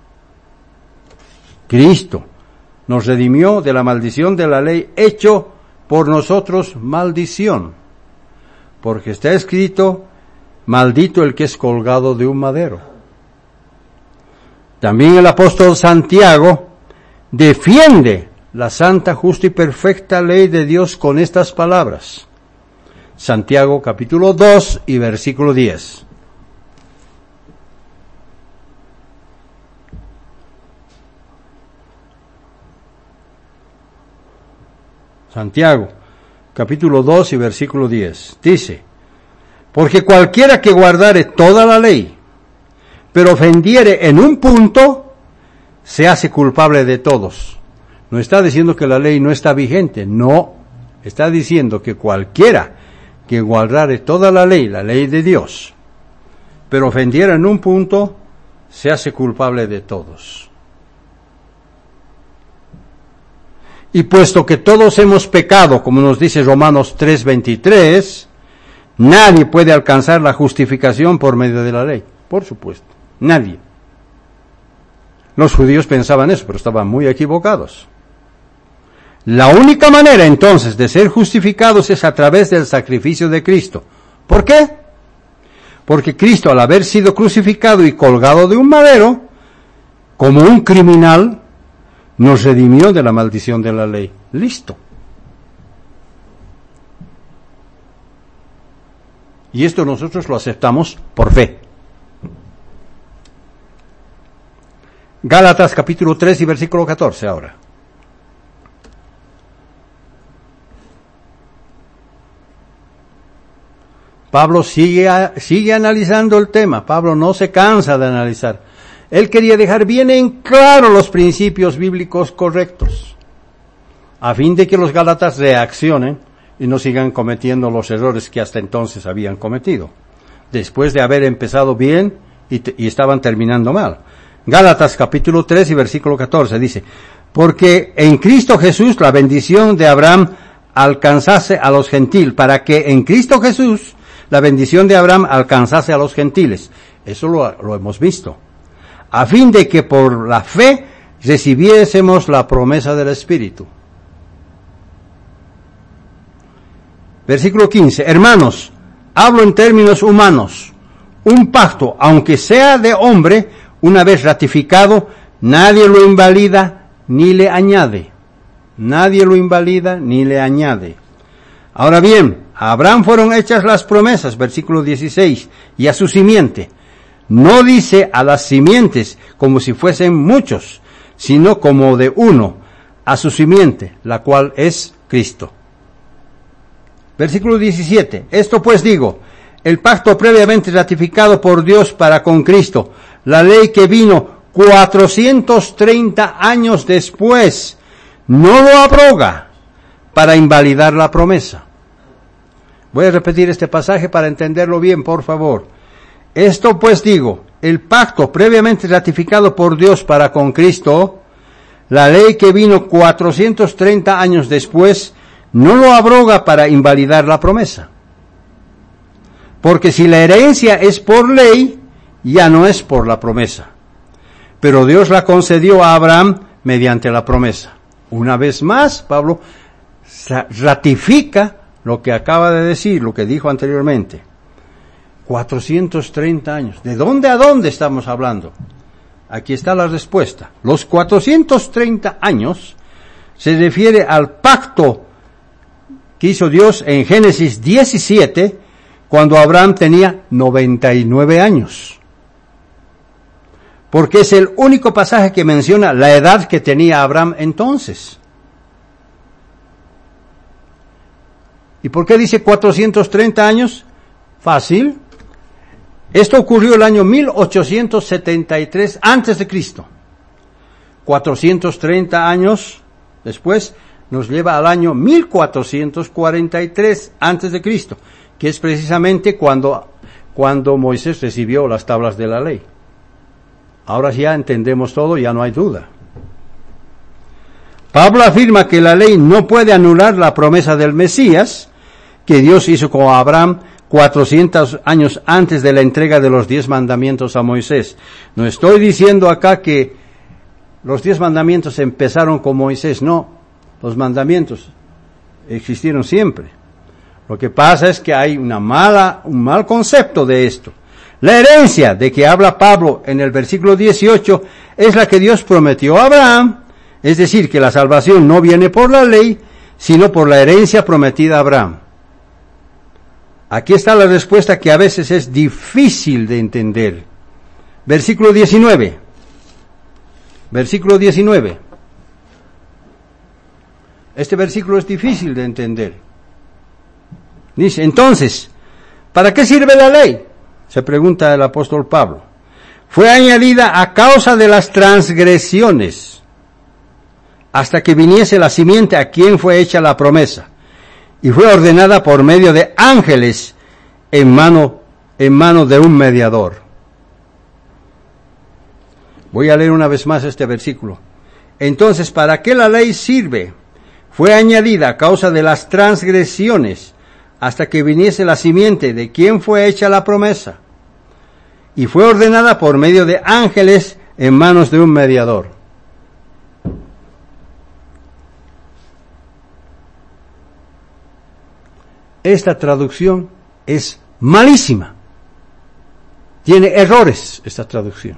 Cristo nos redimió de la maldición de la ley, hecho por nosotros maldición. Porque está escrito, maldito el que es colgado de un madero. También el apóstol Santiago defiende la santa, justa y perfecta ley de Dios con estas palabras. Santiago capítulo dos y versículo diez. Santiago capítulo dos y versículo diez, dice, porque cualquiera que guardare toda la ley, pero ofendiere en un punto, se hace culpable de todos. No está diciendo que la ley no está vigente, no, está diciendo que cualquiera que guardare toda la ley, la ley de Dios, pero ofendiera en un punto, se hace culpable de todos. Y puesto que todos hemos pecado, como nos dice Romanos tres veintitrés, nadie puede alcanzar la justificación por medio de la ley. Por supuesto, nadie. Los judíos pensaban eso, pero estaban muy equivocados. La única manera entonces de ser justificados es a través del sacrificio de Cristo. ¿Por qué? Porque Cristo, al haber sido crucificado y colgado de un madero, como un criminal, nos redimió de la maldición de la ley. Listo. Y esto nosotros lo aceptamos por fe. Gálatas capítulo tres y versículo catorce ahora. Pablo sigue, sigue analizando el tema. Pablo no se cansa de analizar. Él quería dejar bien en claro los principios bíblicos correctos, a fin de que los gálatas reaccionen y no sigan cometiendo los errores que hasta entonces habían cometido, después de haber empezado bien y, te, y estaban terminando mal. Gálatas capítulo tres y versículo catorce dice, porque en Cristo Jesús la bendición de Abraham alcanzase a los gentiles, para que en Cristo Jesús la bendición de Abraham alcanzase a los gentiles. Eso lo, lo hemos visto. A fin de que por la fe recibiésemos la promesa del Espíritu. Versículo quince. Hermanos, hablo en términos humanos. Un pacto, aunque sea de hombre, una vez ratificado, nadie lo invalida ni le añade. Nadie lo invalida ni le añade. Ahora bien, a Abraham fueron hechas las promesas, versículo dieciséis, y a su simiente. No dice a las simientes como si fuesen muchos, sino como de uno, a su simiente, la cual es Cristo. Versículo diecisiete. Esto pues digo, el pacto previamente ratificado por Dios para con Cristo, la ley que vino cuatrocientos treinta años después, no lo abroga para invalidar la promesa. Voy a repetir este pasaje para entenderlo bien, por favor. Esto pues digo, el pacto previamente ratificado por Dios para con Cristo, la ley que vino cuatrocientos treinta años después, no lo abroga para invalidar la promesa. Porque si la herencia es por ley, ya no es por la promesa. Pero Dios la concedió a Abraham mediante la promesa. Una vez más, Pablo ratifica lo que acaba de decir, lo que dijo anteriormente. cuatrocientos treinta años. ¿De dónde a dónde estamos hablando? Aquí está la respuesta. Los cuatrocientos treinta años se refiere al pacto que hizo Dios en Génesis diecisiete, cuando Abraham tenía noventa y nueve años. Porque es el único pasaje que menciona la edad que tenía Abraham entonces. ¿Y por qué dice cuatrocientos treinta años? Fácil. Esto ocurrió el año mil ochocientos setenta y tres antes de Cristo. cuatrocientos treinta años después nos lleva al año mil cuatrocientos cuarenta y tres antes de Cristo, que es precisamente cuando, cuando Moisés recibió las tablas de la ley. Ahora ya entendemos todo, ya no hay duda. Pablo afirma que la ley no puede anular la promesa del Mesías, que Dios hizo con Abraham cuatrocientos años antes de la entrega de los diez mandamientos a Moisés. No estoy diciendo acá que los diez mandamientos empezaron con Moisés, no, los mandamientos existieron siempre. Lo que pasa es que hay una mala, un mal concepto de esto. La herencia de que habla Pablo en el versículo dieciocho es la que Dios prometió a Abraham, es decir, que la salvación no viene por la ley, sino por la herencia prometida a Abraham. Aquí está la respuesta que a veces es difícil de entender. Versículo diecinueve. Versículo diecinueve. Este versículo es difícil de entender. Dice, entonces, ¿para qué sirve la ley? Se pregunta el apóstol Pablo. Fue añadida a causa de las transgresiones, hasta que viniese la simiente a quien fue hecha la promesa. Y fue ordenada por medio de ángeles en mano, en mano de un mediador. Voy a leer una vez más este versículo. Entonces, ¿para qué la ley sirve? fue añadida a causa de las transgresiones, hasta que viniese la simiente de quien fue hecha la promesa, y fue ordenada por medio de ángeles en manos de un mediador. Esta traducción es malísima. Tiene errores esta traducción.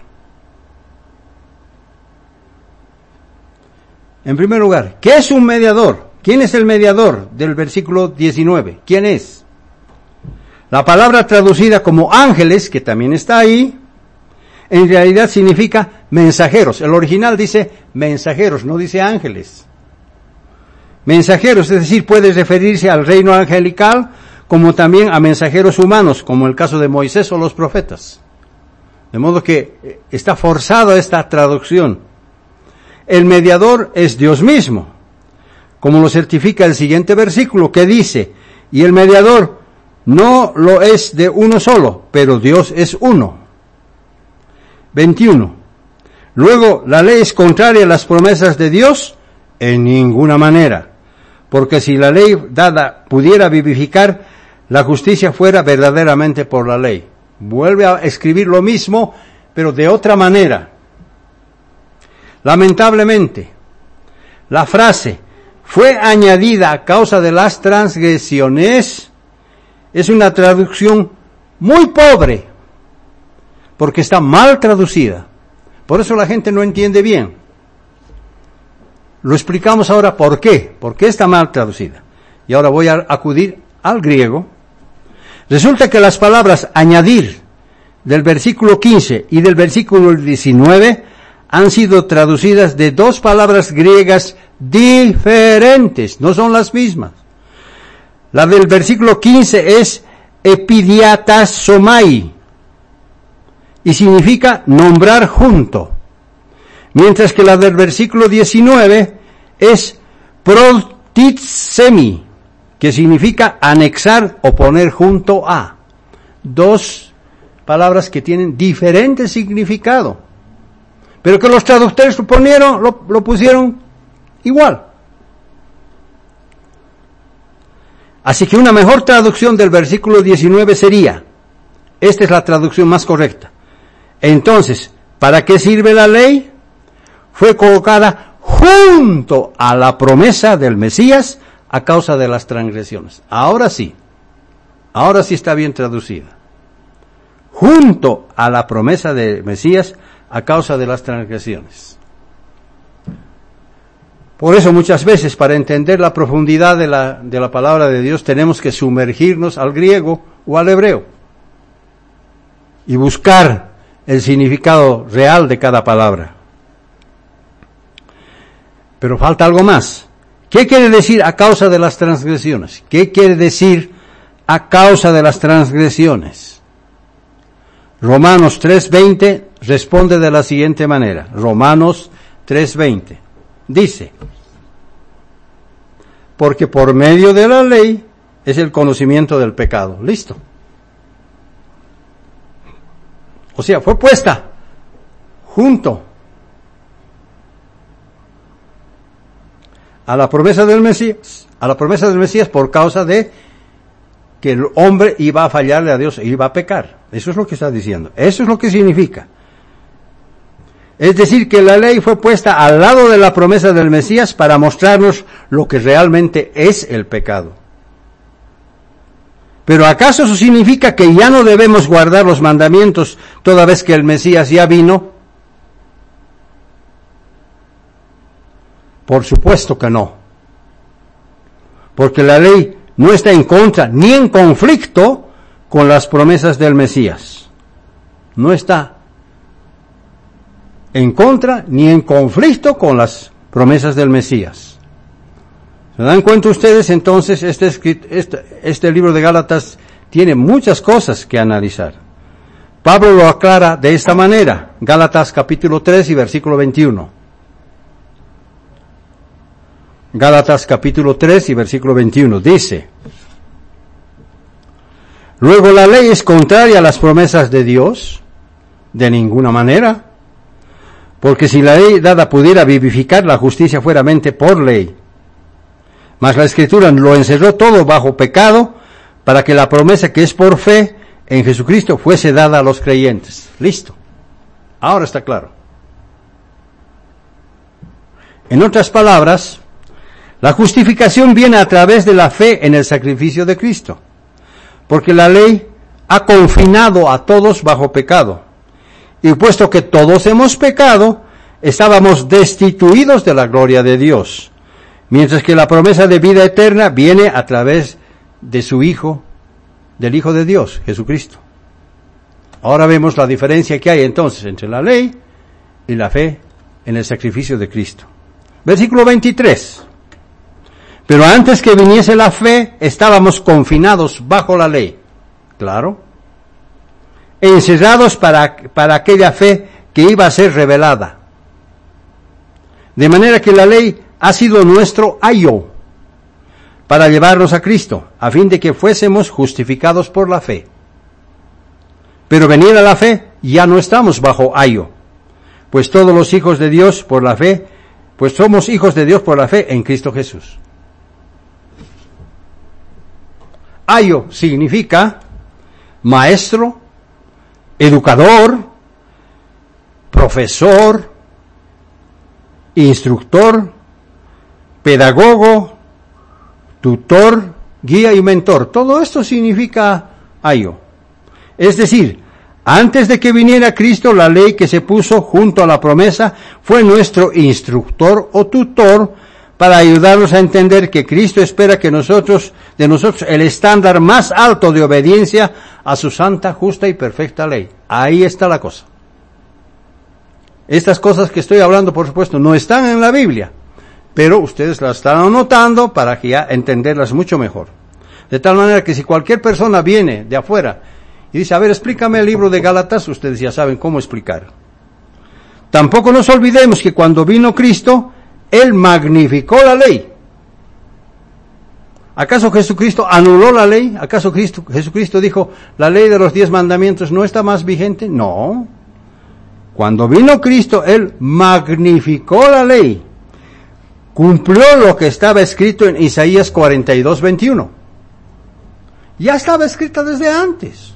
En primer lugar, ¿qué es un mediador? ¿Quién es el mediador del versículo diecinueve? ¿Quién es? La palabra traducida como ángeles, que también está ahí, en realidad significa mensajeros. El original dice mensajeros, no dice ángeles. Mensajeros, es decir, puede referirse al reino angelical como también a mensajeros humanos, como el caso de Moisés o los profetas. De modo que está forzada esta traducción. El mediador es Dios mismo, como lo certifica el siguiente versículo, que dice, y el mediador no lo es de uno solo, pero Dios es uno. veintiuno. Luego, ¿la ley es contraria a las promesas de Dios? En ninguna manera. Porque si la ley dada pudiera vivificar, la justicia fuera verdaderamente por la ley. Vuelve a escribir lo mismo, pero de otra manera. Lamentablemente, la frase fue añadida a causa de las transgresiones es una traducción muy pobre, porque está mal traducida. Por eso la gente no entiende bien. Lo explicamos ahora por qué, por qué está mal traducida. Y ahora voy a acudir al griego. Resulta que las palabras añadir del versículo quince y del versículo diecinueve han sido traducidas de dos palabras griegas diferentes, no son las mismas. La del versículo quince es epidiatasomai y significa nombrar junto, mientras que la del versículo diecinueve es protitsemi, que significa anexar o poner junto a. Dos palabras que tienen diferente significado, pero que los traductores lo, ponieron, lo, lo pusieron igual. Así que una mejor traducción del versículo diecinueve sería, esta es la traducción más correcta. Entonces, ¿para qué sirve la ley? Fue colocada junto a la promesa del Mesías a causa de las transgresiones. Ahora sí, ahora sí está bien traducida. Junto a la promesa del Mesías a causa de las transgresiones. Por eso muchas veces, para entender la profundidad de la, de la palabra de Dios, tenemos que sumergirnos al griego o al hebreo y buscar el significado real de cada palabra. Pero falta algo más. ¿Qué quiere decir a causa de las transgresiones? ¿Qué quiere decir a causa de las transgresiones? Romanos tres veinte responde de la siguiente manera. Romanos tres veinte dice, porque por medio de la ley es el conocimiento del pecado. Listo. O sea, fue puesta junto a la promesa del Mesías, a la promesa del Mesías por causa de que el hombre iba a fallarle a Dios, iba a pecar. Eso es lo que está diciendo. Eso es lo que significa. Es decir, que la ley fue puesta al lado de la promesa del Mesías para mostrarnos lo que realmente es el pecado. Pero ¿acaso eso significa que ya no debemos guardar los mandamientos toda vez que el Mesías ya vino? Por supuesto que no. Porque la ley no está en contra ni en conflicto con las promesas del Mesías. No está en contra ni en conflicto con las promesas del Mesías. ¿Se dan cuenta ustedes? Entonces, este, este, este libro de Gálatas tiene muchas cosas que analizar. Pablo lo aclara de esta manera. Gálatas capítulo tres y versículo veintiuno. Gálatas capítulo tres y versículo veintiuno dice, luego la ley es contraria a las promesas de Dios, de ninguna manera, porque si la ley dada pudiera vivificar, la justicia fuera mente por ley. Mas la Escritura lo encerró todo bajo pecado, para que la promesa que es por fe en Jesucristo fuese dada a los creyentes. Listo. Ahora está claro. En otras palabras, la justificación viene a través de la fe en el sacrificio de Cristo, porque la ley ha confinado a todos bajo pecado. Y puesto que todos hemos pecado, estábamos destituidos de la gloria de Dios, mientras que la promesa de vida eterna viene a través de su Hijo, del Hijo de Dios, Jesucristo. Ahora vemos la diferencia que hay entonces entre la ley y la fe en el sacrificio de Cristo. Versículo veintitrés. Pero antes que viniese la fe, estábamos confinados bajo la ley. Claro. Encerrados para, para aquella fe que iba a ser revelada. De manera que la ley ha sido nuestro ayo para llevarnos a Cristo, a fin de que fuésemos justificados por la fe. Pero venida la fe, ya no estamos bajo ayo, pues todos los hijos de Dios por la fe, pues somos hijos de Dios por la fe en Cristo Jesús. Ayo significa maestro, educador, profesor, instructor, pedagogo, tutor, guía y mentor. Todo esto significa ayo. Es decir, antes de que viniera Cristo, la ley que se puso junto a la promesa fue nuestro instructor o tutor para ayudarnos a entender que Cristo espera que nosotros, de nosotros, el estándar más alto de obediencia a su santa, justa y perfecta ley. Ahí está la cosa. Estas cosas que estoy hablando, por supuesto, no están en la Biblia, pero ustedes las están anotando para que ya entenderlas mucho mejor. De tal manera que si cualquier persona viene de afuera y dice, a ver, explícame el libro de Gálatas, ustedes ya saben cómo explicar. Tampoco nos olvidemos que cuando vino Cristo, Él magnificó la ley. ¿Acaso Jesucristo anuló la ley? ¿Acaso Cristo, Jesucristo dijo, la ley de los diez mandamientos no está más vigente? No. Cuando vino Cristo, Él magnificó la ley. Cumplió lo que estaba escrito en Isaías cuarenta y dos, veintiuno. Ya estaba escrita desde antes.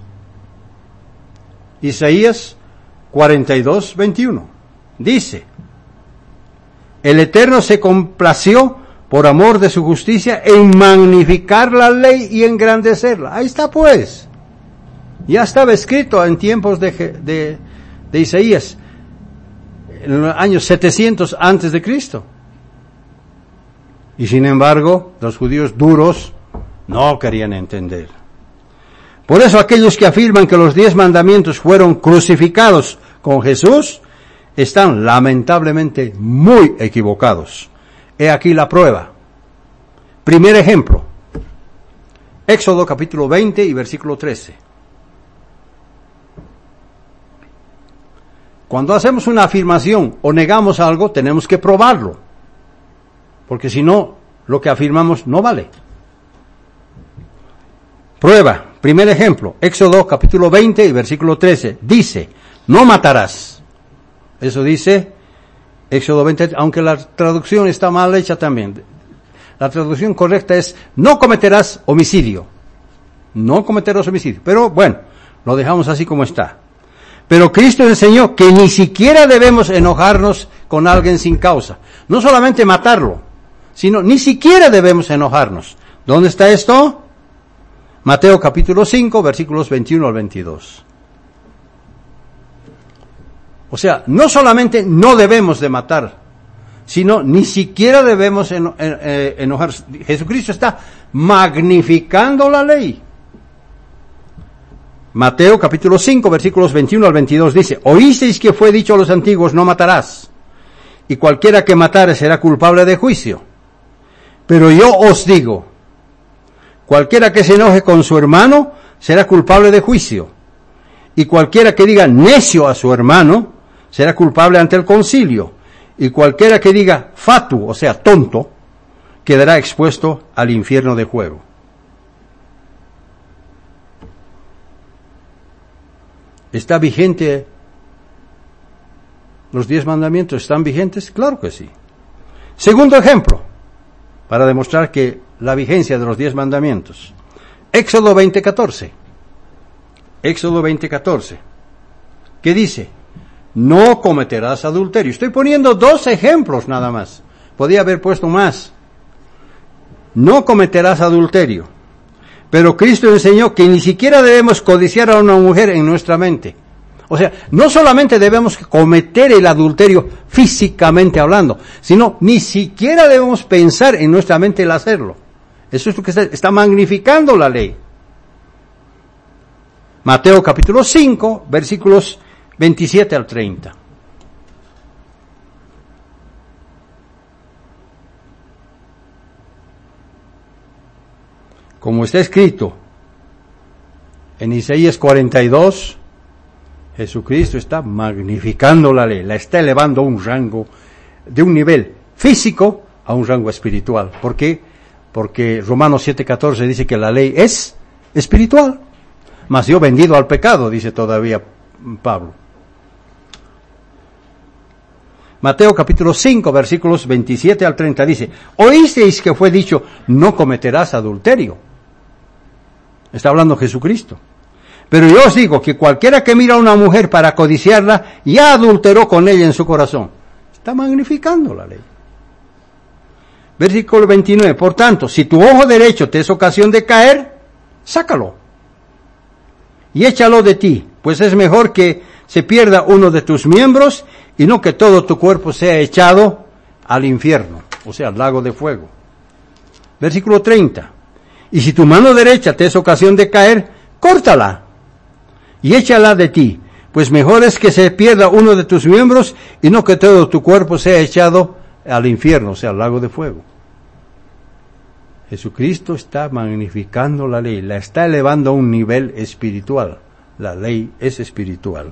Isaías cuarenta y dos, veintiuno. Dice, el Eterno se complació por amor de su justicia en magnificar la ley y engrandecerla. Ahí está pues. Ya estaba escrito en tiempos de, de, de Isaías, en los años setecientos antes de Cristo. Y sin embargo, los judíos duros no querían entender. Por eso aquellos que afirman que los diez mandamientos fueron crucificados con Jesús, están lamentablemente muy equivocados. He aquí la prueba. Primer ejemplo. Éxodo capítulo veinte y versículo trece. Cuando hacemos una afirmación o negamos algo, tenemos que probarlo. Porque si no, lo que afirmamos no vale. Prueba. Primer ejemplo. Éxodo capítulo veinte y versículo trece. Dice, no matarás. Eso dice Éxodo veinte, aunque la traducción está mal hecha también. La traducción correcta es, no cometerás homicidio. No cometerás homicidio. Pero bueno, lo dejamos así como está. Pero Cristo enseñó que ni siquiera debemos enojarnos con alguien sin causa. No solamente matarlo, sino ni siquiera debemos enojarnos. ¿Dónde está esto? Mateo capítulo cinco, versículos veintiuno al veintidós. O sea, no solamente no debemos de matar, sino ni siquiera debemos eno, eh, enojarnos. Jesucristo está magnificando la ley. Mateo capítulo cinco, versículos veintiuno al veintidós dice, oísteis que fue dicho a los antiguos, no matarás, y cualquiera que matare será culpable de juicio. Pero yo os digo, cualquiera que se enoje con su hermano será culpable de juicio, y cualquiera que diga necio a su hermano será culpable ante el concilio, y cualquiera que diga fatu, o sea, tonto, quedará expuesto al infierno de fuego. ¿Está vigente? ¿Los diez mandamientos están vigentes? Claro que sí. Segundo ejemplo. para demostrar que la vigencia de los diez mandamientos. Éxodo veinte catorce. Éxodo veinte catorce. ¿Qué dice? No cometerás adulterio. Estoy poniendo dos ejemplos nada más. Podía haber puesto más. No cometerás adulterio. Pero Cristo enseñó que ni siquiera debemos codiciar a una mujer en nuestra mente. O sea, no solamente debemos cometer el adulterio físicamente hablando, sino ni siquiera debemos pensar en nuestra mente el hacerlo. Eso es lo que está, está magnificando la ley. Mateo capítulo cinco, versículos veintisiete al treinta. Como está escrito en Isaías cuarenta y dos, Jesucristo está magnificando la ley, la está elevando a un rango, de un nivel físico a un rango espiritual. ¿Por qué? Porque Romanos siete catorce dice que la ley es espiritual. Mas yo vendido al pecado, dice todavía Pablo. Mateo capítulo cinco, versículos veintisiete al treinta dice, oísteis que fue dicho, no cometerás adulterio. Está hablando Jesucristo. Pero yo os digo que cualquiera que mira a una mujer para codiciarla, ya adulteró con ella en su corazón. Está magnificando la ley. Versículo veintinueve, por tanto, si tu ojo derecho te es ocasión de caer, sácalo. Y échalo de ti, pues es mejor que se pierda uno de tus miembros y no que todo tu cuerpo sea echado al infierno, o sea, al lago de fuego. Versículo treinta, y si tu mano derecha te es ocasión de caer, córtala y échala de ti, pues mejor es que se pierda uno de tus miembros y no que todo tu cuerpo sea echado al infierno, o sea, al lago de fuego. Jesucristo está magnificando la ley, la está elevando a un nivel espiritual. La ley es espiritual.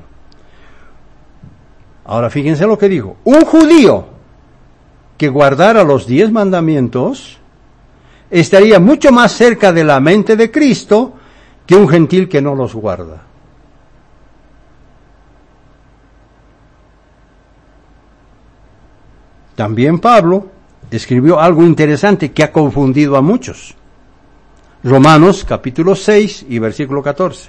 Ahora fíjense lo que dijo. Un judío que guardara los diez mandamientos estaría mucho más cerca de la mente de Cristo que un gentil que no los guarda. También Pablo escribió algo interesante que ha confundido a muchos. Romanos capítulo seis y versículo catorce.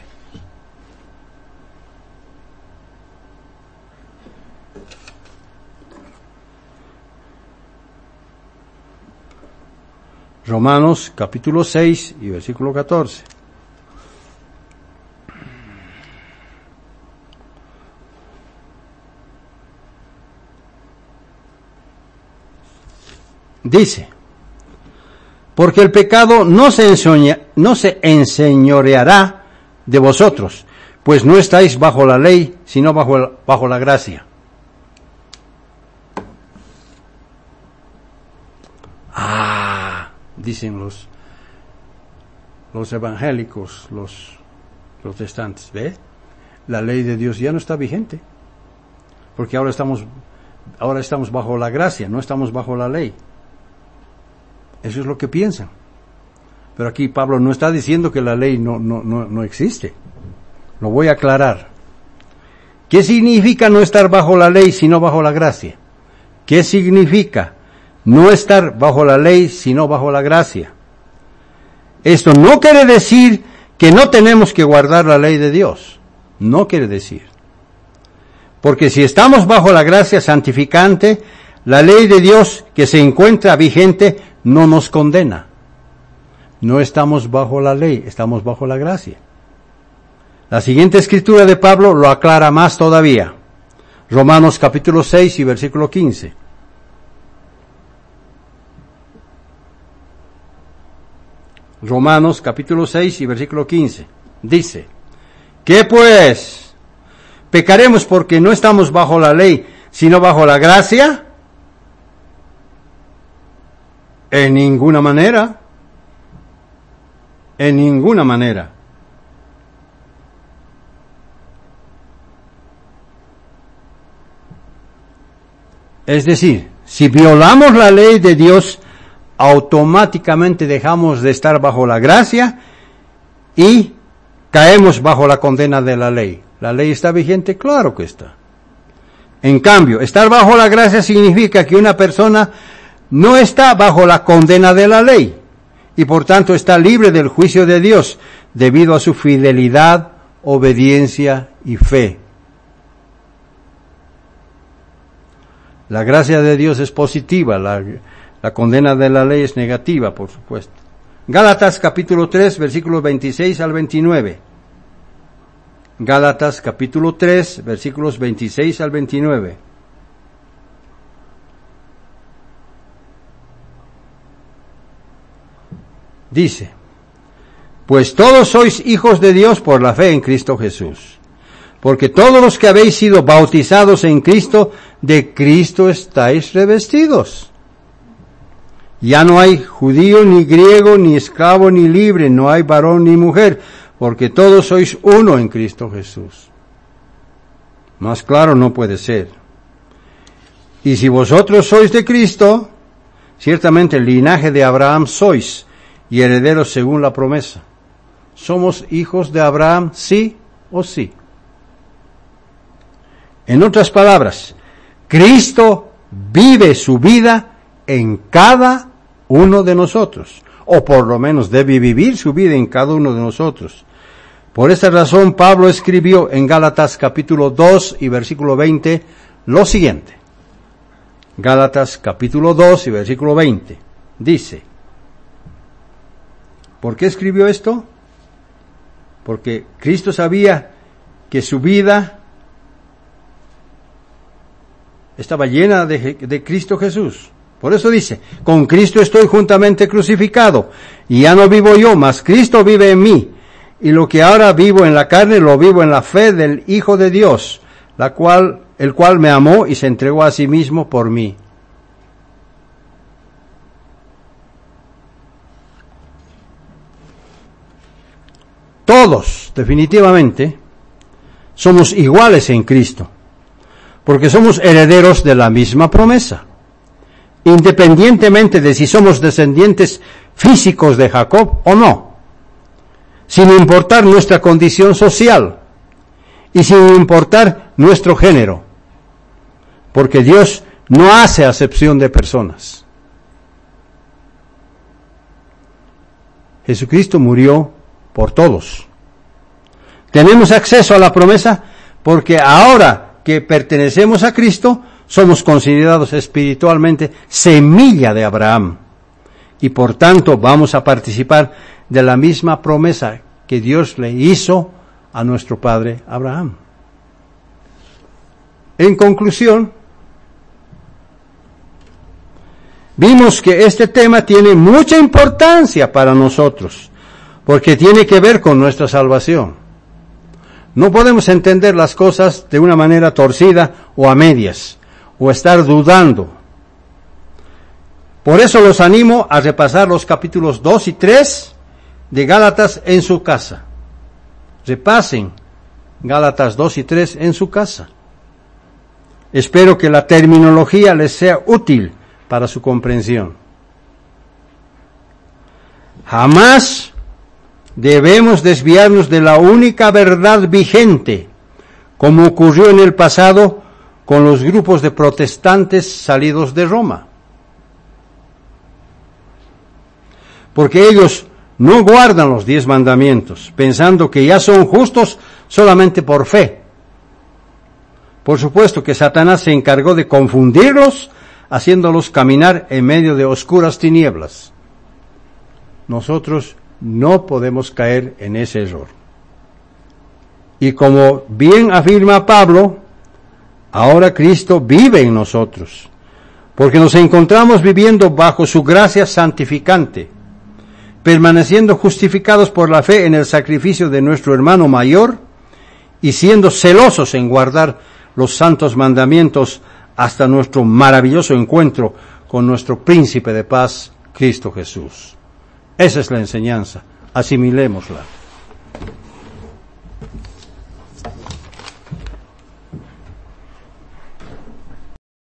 Romanos capítulo seis y versículo catorce. Dice, porque el pecado no se, enseña, no se enseñoreará de vosotros, pues no estáis bajo la ley, sino bajo, el, bajo la gracia. Ah, dicen los, los evangélicos, los protestantes, ¿ve? La ley de Dios ya no está vigente, porque ahora estamos, ahora estamos bajo la gracia, no estamos bajo la ley. Eso es lo que piensan. Pero aquí Pablo no está diciendo que la ley no, no, no, no existe. Lo voy a aclarar. ¿Qué significa no estar bajo la ley sino bajo la gracia? ¿Qué significa no estar bajo la ley sino bajo la gracia? Esto no quiere decir que no tenemos que guardar la ley de Dios. No quiere decir. Porque si estamos bajo la gracia santificante, la ley de Dios que se encuentra vigente no nos condena. No estamos bajo la ley, estamos bajo la gracia. La siguiente escritura de Pablo lo aclara más todavía. Romanos capítulo seis y versículo quince. Romanos capítulo seis y versículo quince. Dice, ¿qué pues? ¿Pecaremos porque no estamos bajo la ley, sino bajo la gracia? En ninguna manera. En ninguna manera. Es decir, si violamos la ley de Dios, automáticamente dejamos de estar bajo la gracia y caemos bajo la condena de la ley. ¿La ley está vigente? Claro que está. En cambio, estar bajo la gracia significa que una persona no está bajo la condena de la ley y por tanto está libre del juicio de Dios debido a su fidelidad, obediencia y fe. La gracia de Dios es positiva, la, la condena de la ley es negativa, por supuesto. Gálatas capítulo tres, versículos veintiséis al veintinueve. Gálatas capítulo tres, versículos veintiséis al veintinueve. Dice, pues todos sois hijos de Dios por la fe en Cristo Jesús. Porque todos los que habéis sido bautizados en Cristo, de Cristo estáis revestidos. Ya no hay judío, ni griego, ni esclavo, ni libre, no hay varón ni mujer, porque todos sois uno en Cristo Jesús. Más claro no puede ser. Y si vosotros sois de Cristo, ciertamente el linaje de Abraham sois, y herederos según la promesa. ¿Somos hijos de Abraham, sí o sí? En otras palabras, Cristo vive su vida en cada uno de nosotros, o por lo menos debe vivir su vida en cada uno de nosotros. Por esta razón, Pablo escribió en Gálatas capítulo dos y versículo veinte lo siguiente. Gálatas capítulo dos y versículo veinte. Dice, ¿por qué escribió esto? Porque Cristo sabía que su vida estaba llena de, de Cristo Jesús. Por eso dice, con Cristo estoy juntamente crucificado, y ya no vivo yo, mas Cristo vive en mí. Y lo que ahora vivo en la carne, lo vivo en la fe del Hijo de Dios, la cual, el cual me amó y se entregó a sí mismo por mí. Todos, definitivamente, somos iguales en Cristo, porque somos herederos de la misma promesa, independientemente de si somos descendientes físicos de Jacob o no, sin importar nuestra condición social y sin importar nuestro género, porque Dios no hace acepción de personas. Jesucristo murió por todos. Tenemos acceso a la promesa porque ahora que pertenecemos a Cristo, somos considerados espiritualmente semilla de Abraham. Y por tanto vamos a participar de la misma promesa que Dios le hizo a nuestro padre Abraham. En conclusión, vimos que este tema tiene mucha importancia para nosotros, porque tiene que ver con nuestra salvación. No podemos entender las cosas de una manera torcida o a medias, o estar dudando. Por eso los animo a repasar los capítulos dos y tres de Gálatas en su casa. Repasen Gálatas dos y tres en su casa. Espero que la terminología les sea útil para su comprensión. Jamás debemos desviarnos de la única verdad vigente, como ocurrió en el pasado con los grupos de protestantes salidos de Roma. Porque ellos no guardan los diez mandamientos, pensando que ya son justos solamente por fe. Por supuesto que Satanás se encargó de confundirlos, haciéndolos caminar en medio de oscuras tinieblas. Nosotros no podemos caer en ese error. Y como bien afirma Pablo, ahora Cristo vive en nosotros, porque nos encontramos viviendo bajo su gracia santificante, permaneciendo justificados por la fe en el sacrificio de nuestro hermano mayor y siendo celosos en guardar los santos mandamientos hasta nuestro maravilloso encuentro con nuestro príncipe de paz, Cristo Jesús. Esa es la enseñanza, asimilémosla.